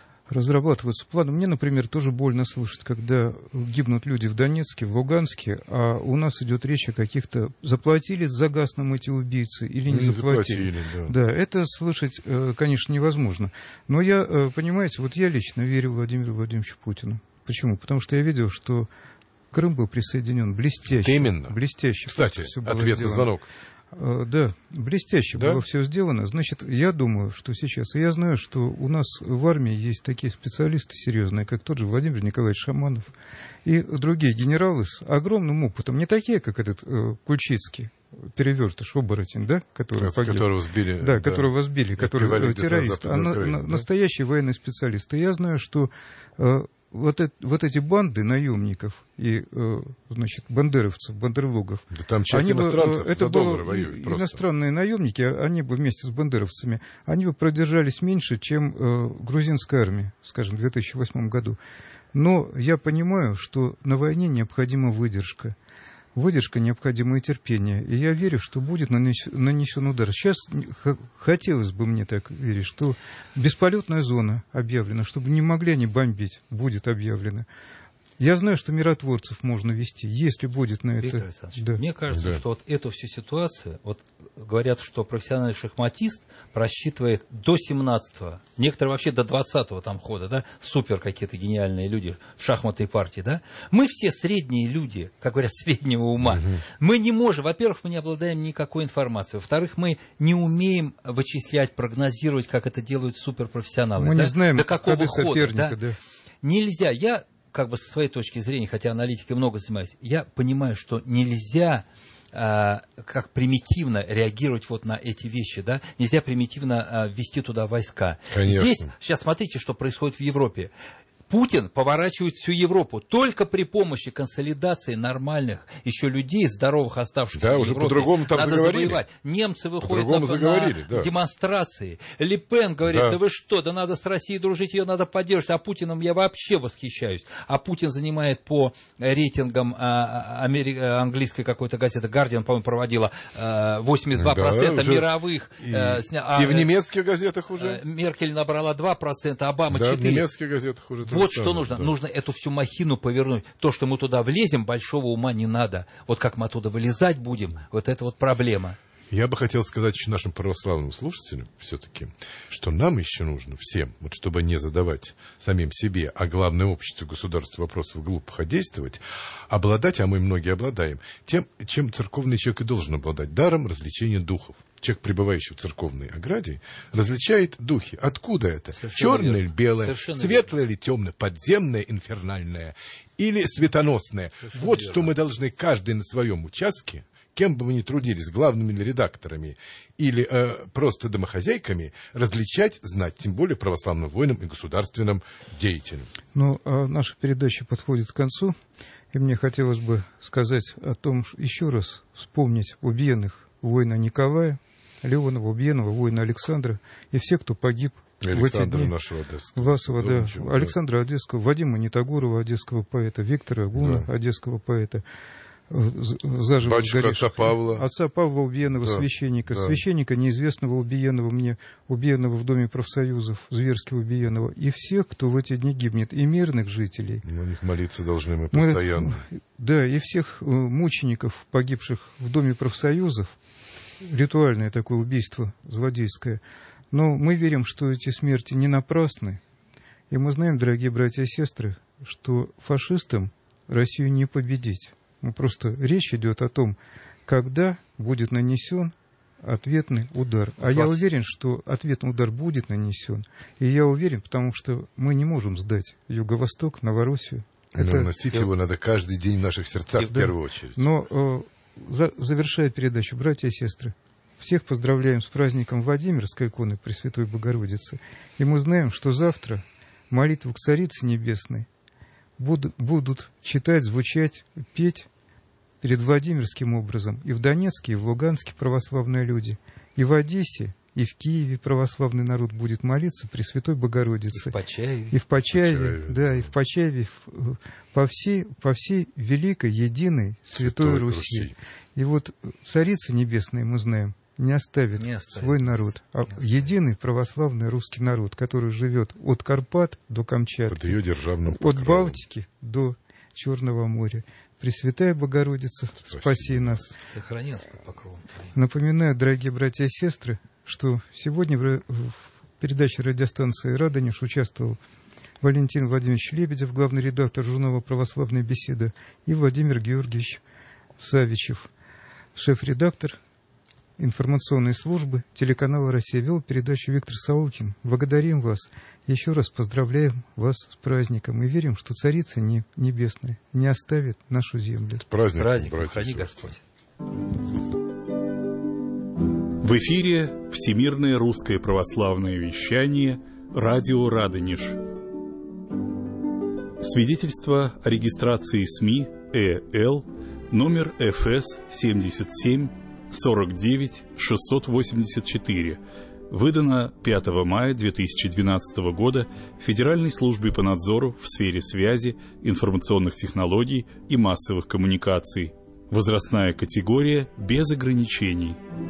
Speaker 2: планы. Мне, например, тоже больно слышать, когда гибнут люди в Донецке, в Луганске, а у нас идет речь о каких-то... Заплатили за газ нам эти убийцы или не заплатили? Да, это слышать, конечно, невозможно. Но я, понимаете, я лично верю Владимиру Владимировичу Путину. Почему? Потому что я видел, что Крым был присоединен блестяще.
Speaker 4: Именно.
Speaker 2: Блестяще.
Speaker 4: Кстати, ответ на звонок.
Speaker 2: Да, блестяще было все сделано. Значит, я думаю, что сейчас... Я знаю, что у нас в армии есть такие специалисты серьезные, как тот же Владимир Николаевич Шаманов и другие генералы с огромным опытом. Не такие, как этот Кульчицкий, перевертыш, оборотень, да,
Speaker 4: которого сбили.
Speaker 2: Да, которого сбили, который террорист. А настоящий военный специалист. И я знаю, что... Вот эти банды наемников и, бандеровцев, бандерлогов,
Speaker 4: да там часть иностранцев
Speaker 2: это было иностранные наемники, они бы вместе с бандеровцами, они бы продержались меньше, чем грузинская армия, скажем, в 2008 году. Но я понимаю, что на войне необходима выдержка. Выдержка, необходимое терпение. И я верю, что будет нанесен удар. Сейчас хотелось бы мне так верить, что бесполетная зона объявлена, чтобы не могли они бомбить, будет объявлено. Я знаю, что миротворцев можно вести, если будет на это...
Speaker 3: Виктор Александрович,
Speaker 2: да.
Speaker 3: мне кажется, что вот эту всю ситуацию, вот говорят, что профессиональный шахматист просчитывает до 17-го, некоторые вообще до 20-го там хода, да, супер какие-то гениальные люди в шахматной партии, да. Мы все средние люди, как говорят, среднего ума. Мы не можем, во-первых, мы не обладаем никакой информацией, во-вторых, мы не умеем вычислять, прогнозировать, как это делают суперпрофессионалы.
Speaker 2: Мы
Speaker 3: да?
Speaker 2: не знаем,
Speaker 3: до какого хода,
Speaker 2: соперника,
Speaker 3: да?
Speaker 2: Да.
Speaker 3: Нельзя, я как бы со своей точки зрения, хотя аналитикой много занимаюсь, я понимаю, что нельзя как примитивно реагировать вот на эти вещи, да, нельзя примитивно ввести туда войска.
Speaker 4: Конечно.
Speaker 3: Здесь, сейчас смотрите, что происходит в Европе. Путин поворачивает всю Европу только при помощи консолидации нормальных еще людей, здоровых, оставшихся в
Speaker 4: уже
Speaker 3: Европе.
Speaker 4: по-другому там
Speaker 3: надо
Speaker 4: заговорили.
Speaker 3: завоевать. Немцы выходят на демонстрации. Ле Пен говорит, да вы что, да надо с Россией дружить, ее надо поддерживать. А Путиным я вообще восхищаюсь. А Путин занимает по рейтингам английской какой-то газеты, Guardian, по-моему, проводила 82% мировых.
Speaker 4: И в немецких газетах уже.
Speaker 3: Меркель набрала 2%, Обама 4%.
Speaker 4: Да, в немецких газетах уже.
Speaker 3: Вот что нужно. Да. Нужно эту всю махину повернуть. То, что мы туда влезем, большого ума не надо. Вот как мы оттуда вылезать будем, вот это вот проблема.
Speaker 4: Я бы хотел сказать еще нашим православным слушателям все-таки, что нам еще нужно всем, вот чтобы не задавать самим себе, а главное обществу, государству вопросов глупых, а действовать, обладать, а мы многие обладаем, тем, чем церковный человек и должен обладать, даром развлечения духов. Человек, пребывающий в церковной ограде, различает духи. Откуда это? Черное или белое, светлое или темное, подземное, инфернальное или светоносное. Совершенно вот верно. Что мы должны каждый на своем участке, кем бы мы ни трудились, главными редакторами или просто домохозяйками, различать, знать, тем более православным воинам и государственным деятелям.
Speaker 2: Ну, а наша передача подходит к концу, и мне хотелось бы сказать о том, еще раз вспомнить убиенных воина Николая, Леонова, убиенного воина Александра и всех, кто погиб в эти дни.
Speaker 4: Нашего Одесского.
Speaker 2: Власова, да. Александра Одесского, Вадима Нетагурова, одесского поэта, Виктора Гуна, одесского поэта. Заживо
Speaker 4: отца Павла.
Speaker 2: Отца Павла, убиенного священника. Священника, неизвестного, убиенного в Доме профсоюзов, зверски убиенного. И всех, кто в эти дни гибнет, и мирных жителей.
Speaker 4: На них молиться должны мы постоянно.
Speaker 2: Да, и всех мучеников, погибших в Доме профсоюзов. Ритуальное такое убийство злодейское. Но мы верим, что эти смерти не напрасны. И мы знаем, дорогие братья и сестры, что фашистам Россию не победить. Просто речь идет о том, когда будет нанесен ответный удар. А я уверен, что ответный удар будет нанесен. И я уверен, потому что мы не можем сдать Юго-Восток, Новороссию.
Speaker 4: Но носить его надо каждый день в наших сердцах в первую очередь.
Speaker 2: Но, завершая передачу, братья и сестры, всех поздравляем с праздником Владимирской иконы Пресвятой Богородицы. И мы знаем, что завтра молитву к Царице Небесной будут читать, звучать, петь перед Владимирским образом и в Донецке, и в Луганске православные люди, и в Одессе, и в Киеве православный народ будет молиться Пресвятой Богородице.
Speaker 3: И в Почаеве.
Speaker 2: Да, и в Почаеве, по всей великой, единой Святой Руси. И вот Царица Небесная, мы знаем, не оставит свой народ, а единый православный русский народ, который живет от Карпат до Камчатки,
Speaker 4: под ее державным покровом,
Speaker 2: от Балтики до Черного моря. Пресвятая Богородица, спаси нас.
Speaker 3: Сохрани нас под покровом Твоим.
Speaker 2: Напоминаю, дорогие братья и сестры, что сегодня в передаче радиостанции «Радонеж» участвовал Валентин Владимирович Лебедев, главный редактор журнала «Православная беседа», и Владимир Георгиевич Савичев, шеф-редактор информационной службы телеканала «Россия». Вел передачу Виктор Саулкин. Благодарим вас. Еще раз поздравляем вас с праздником. И верим, что Царица Небесная не оставит нашу землю.
Speaker 4: С праздником,
Speaker 3: храни Господь.
Speaker 10: В эфире Всемирное русское православное вещание «Радио Радонеж». Свидетельство о регистрации СМИ ЭЛ номер ФС 77 49 684, выдано 5 мая 2012 года Федеральной службой по надзору в сфере связи, информационных технологий и массовых коммуникаций. Возрастная категория без ограничений.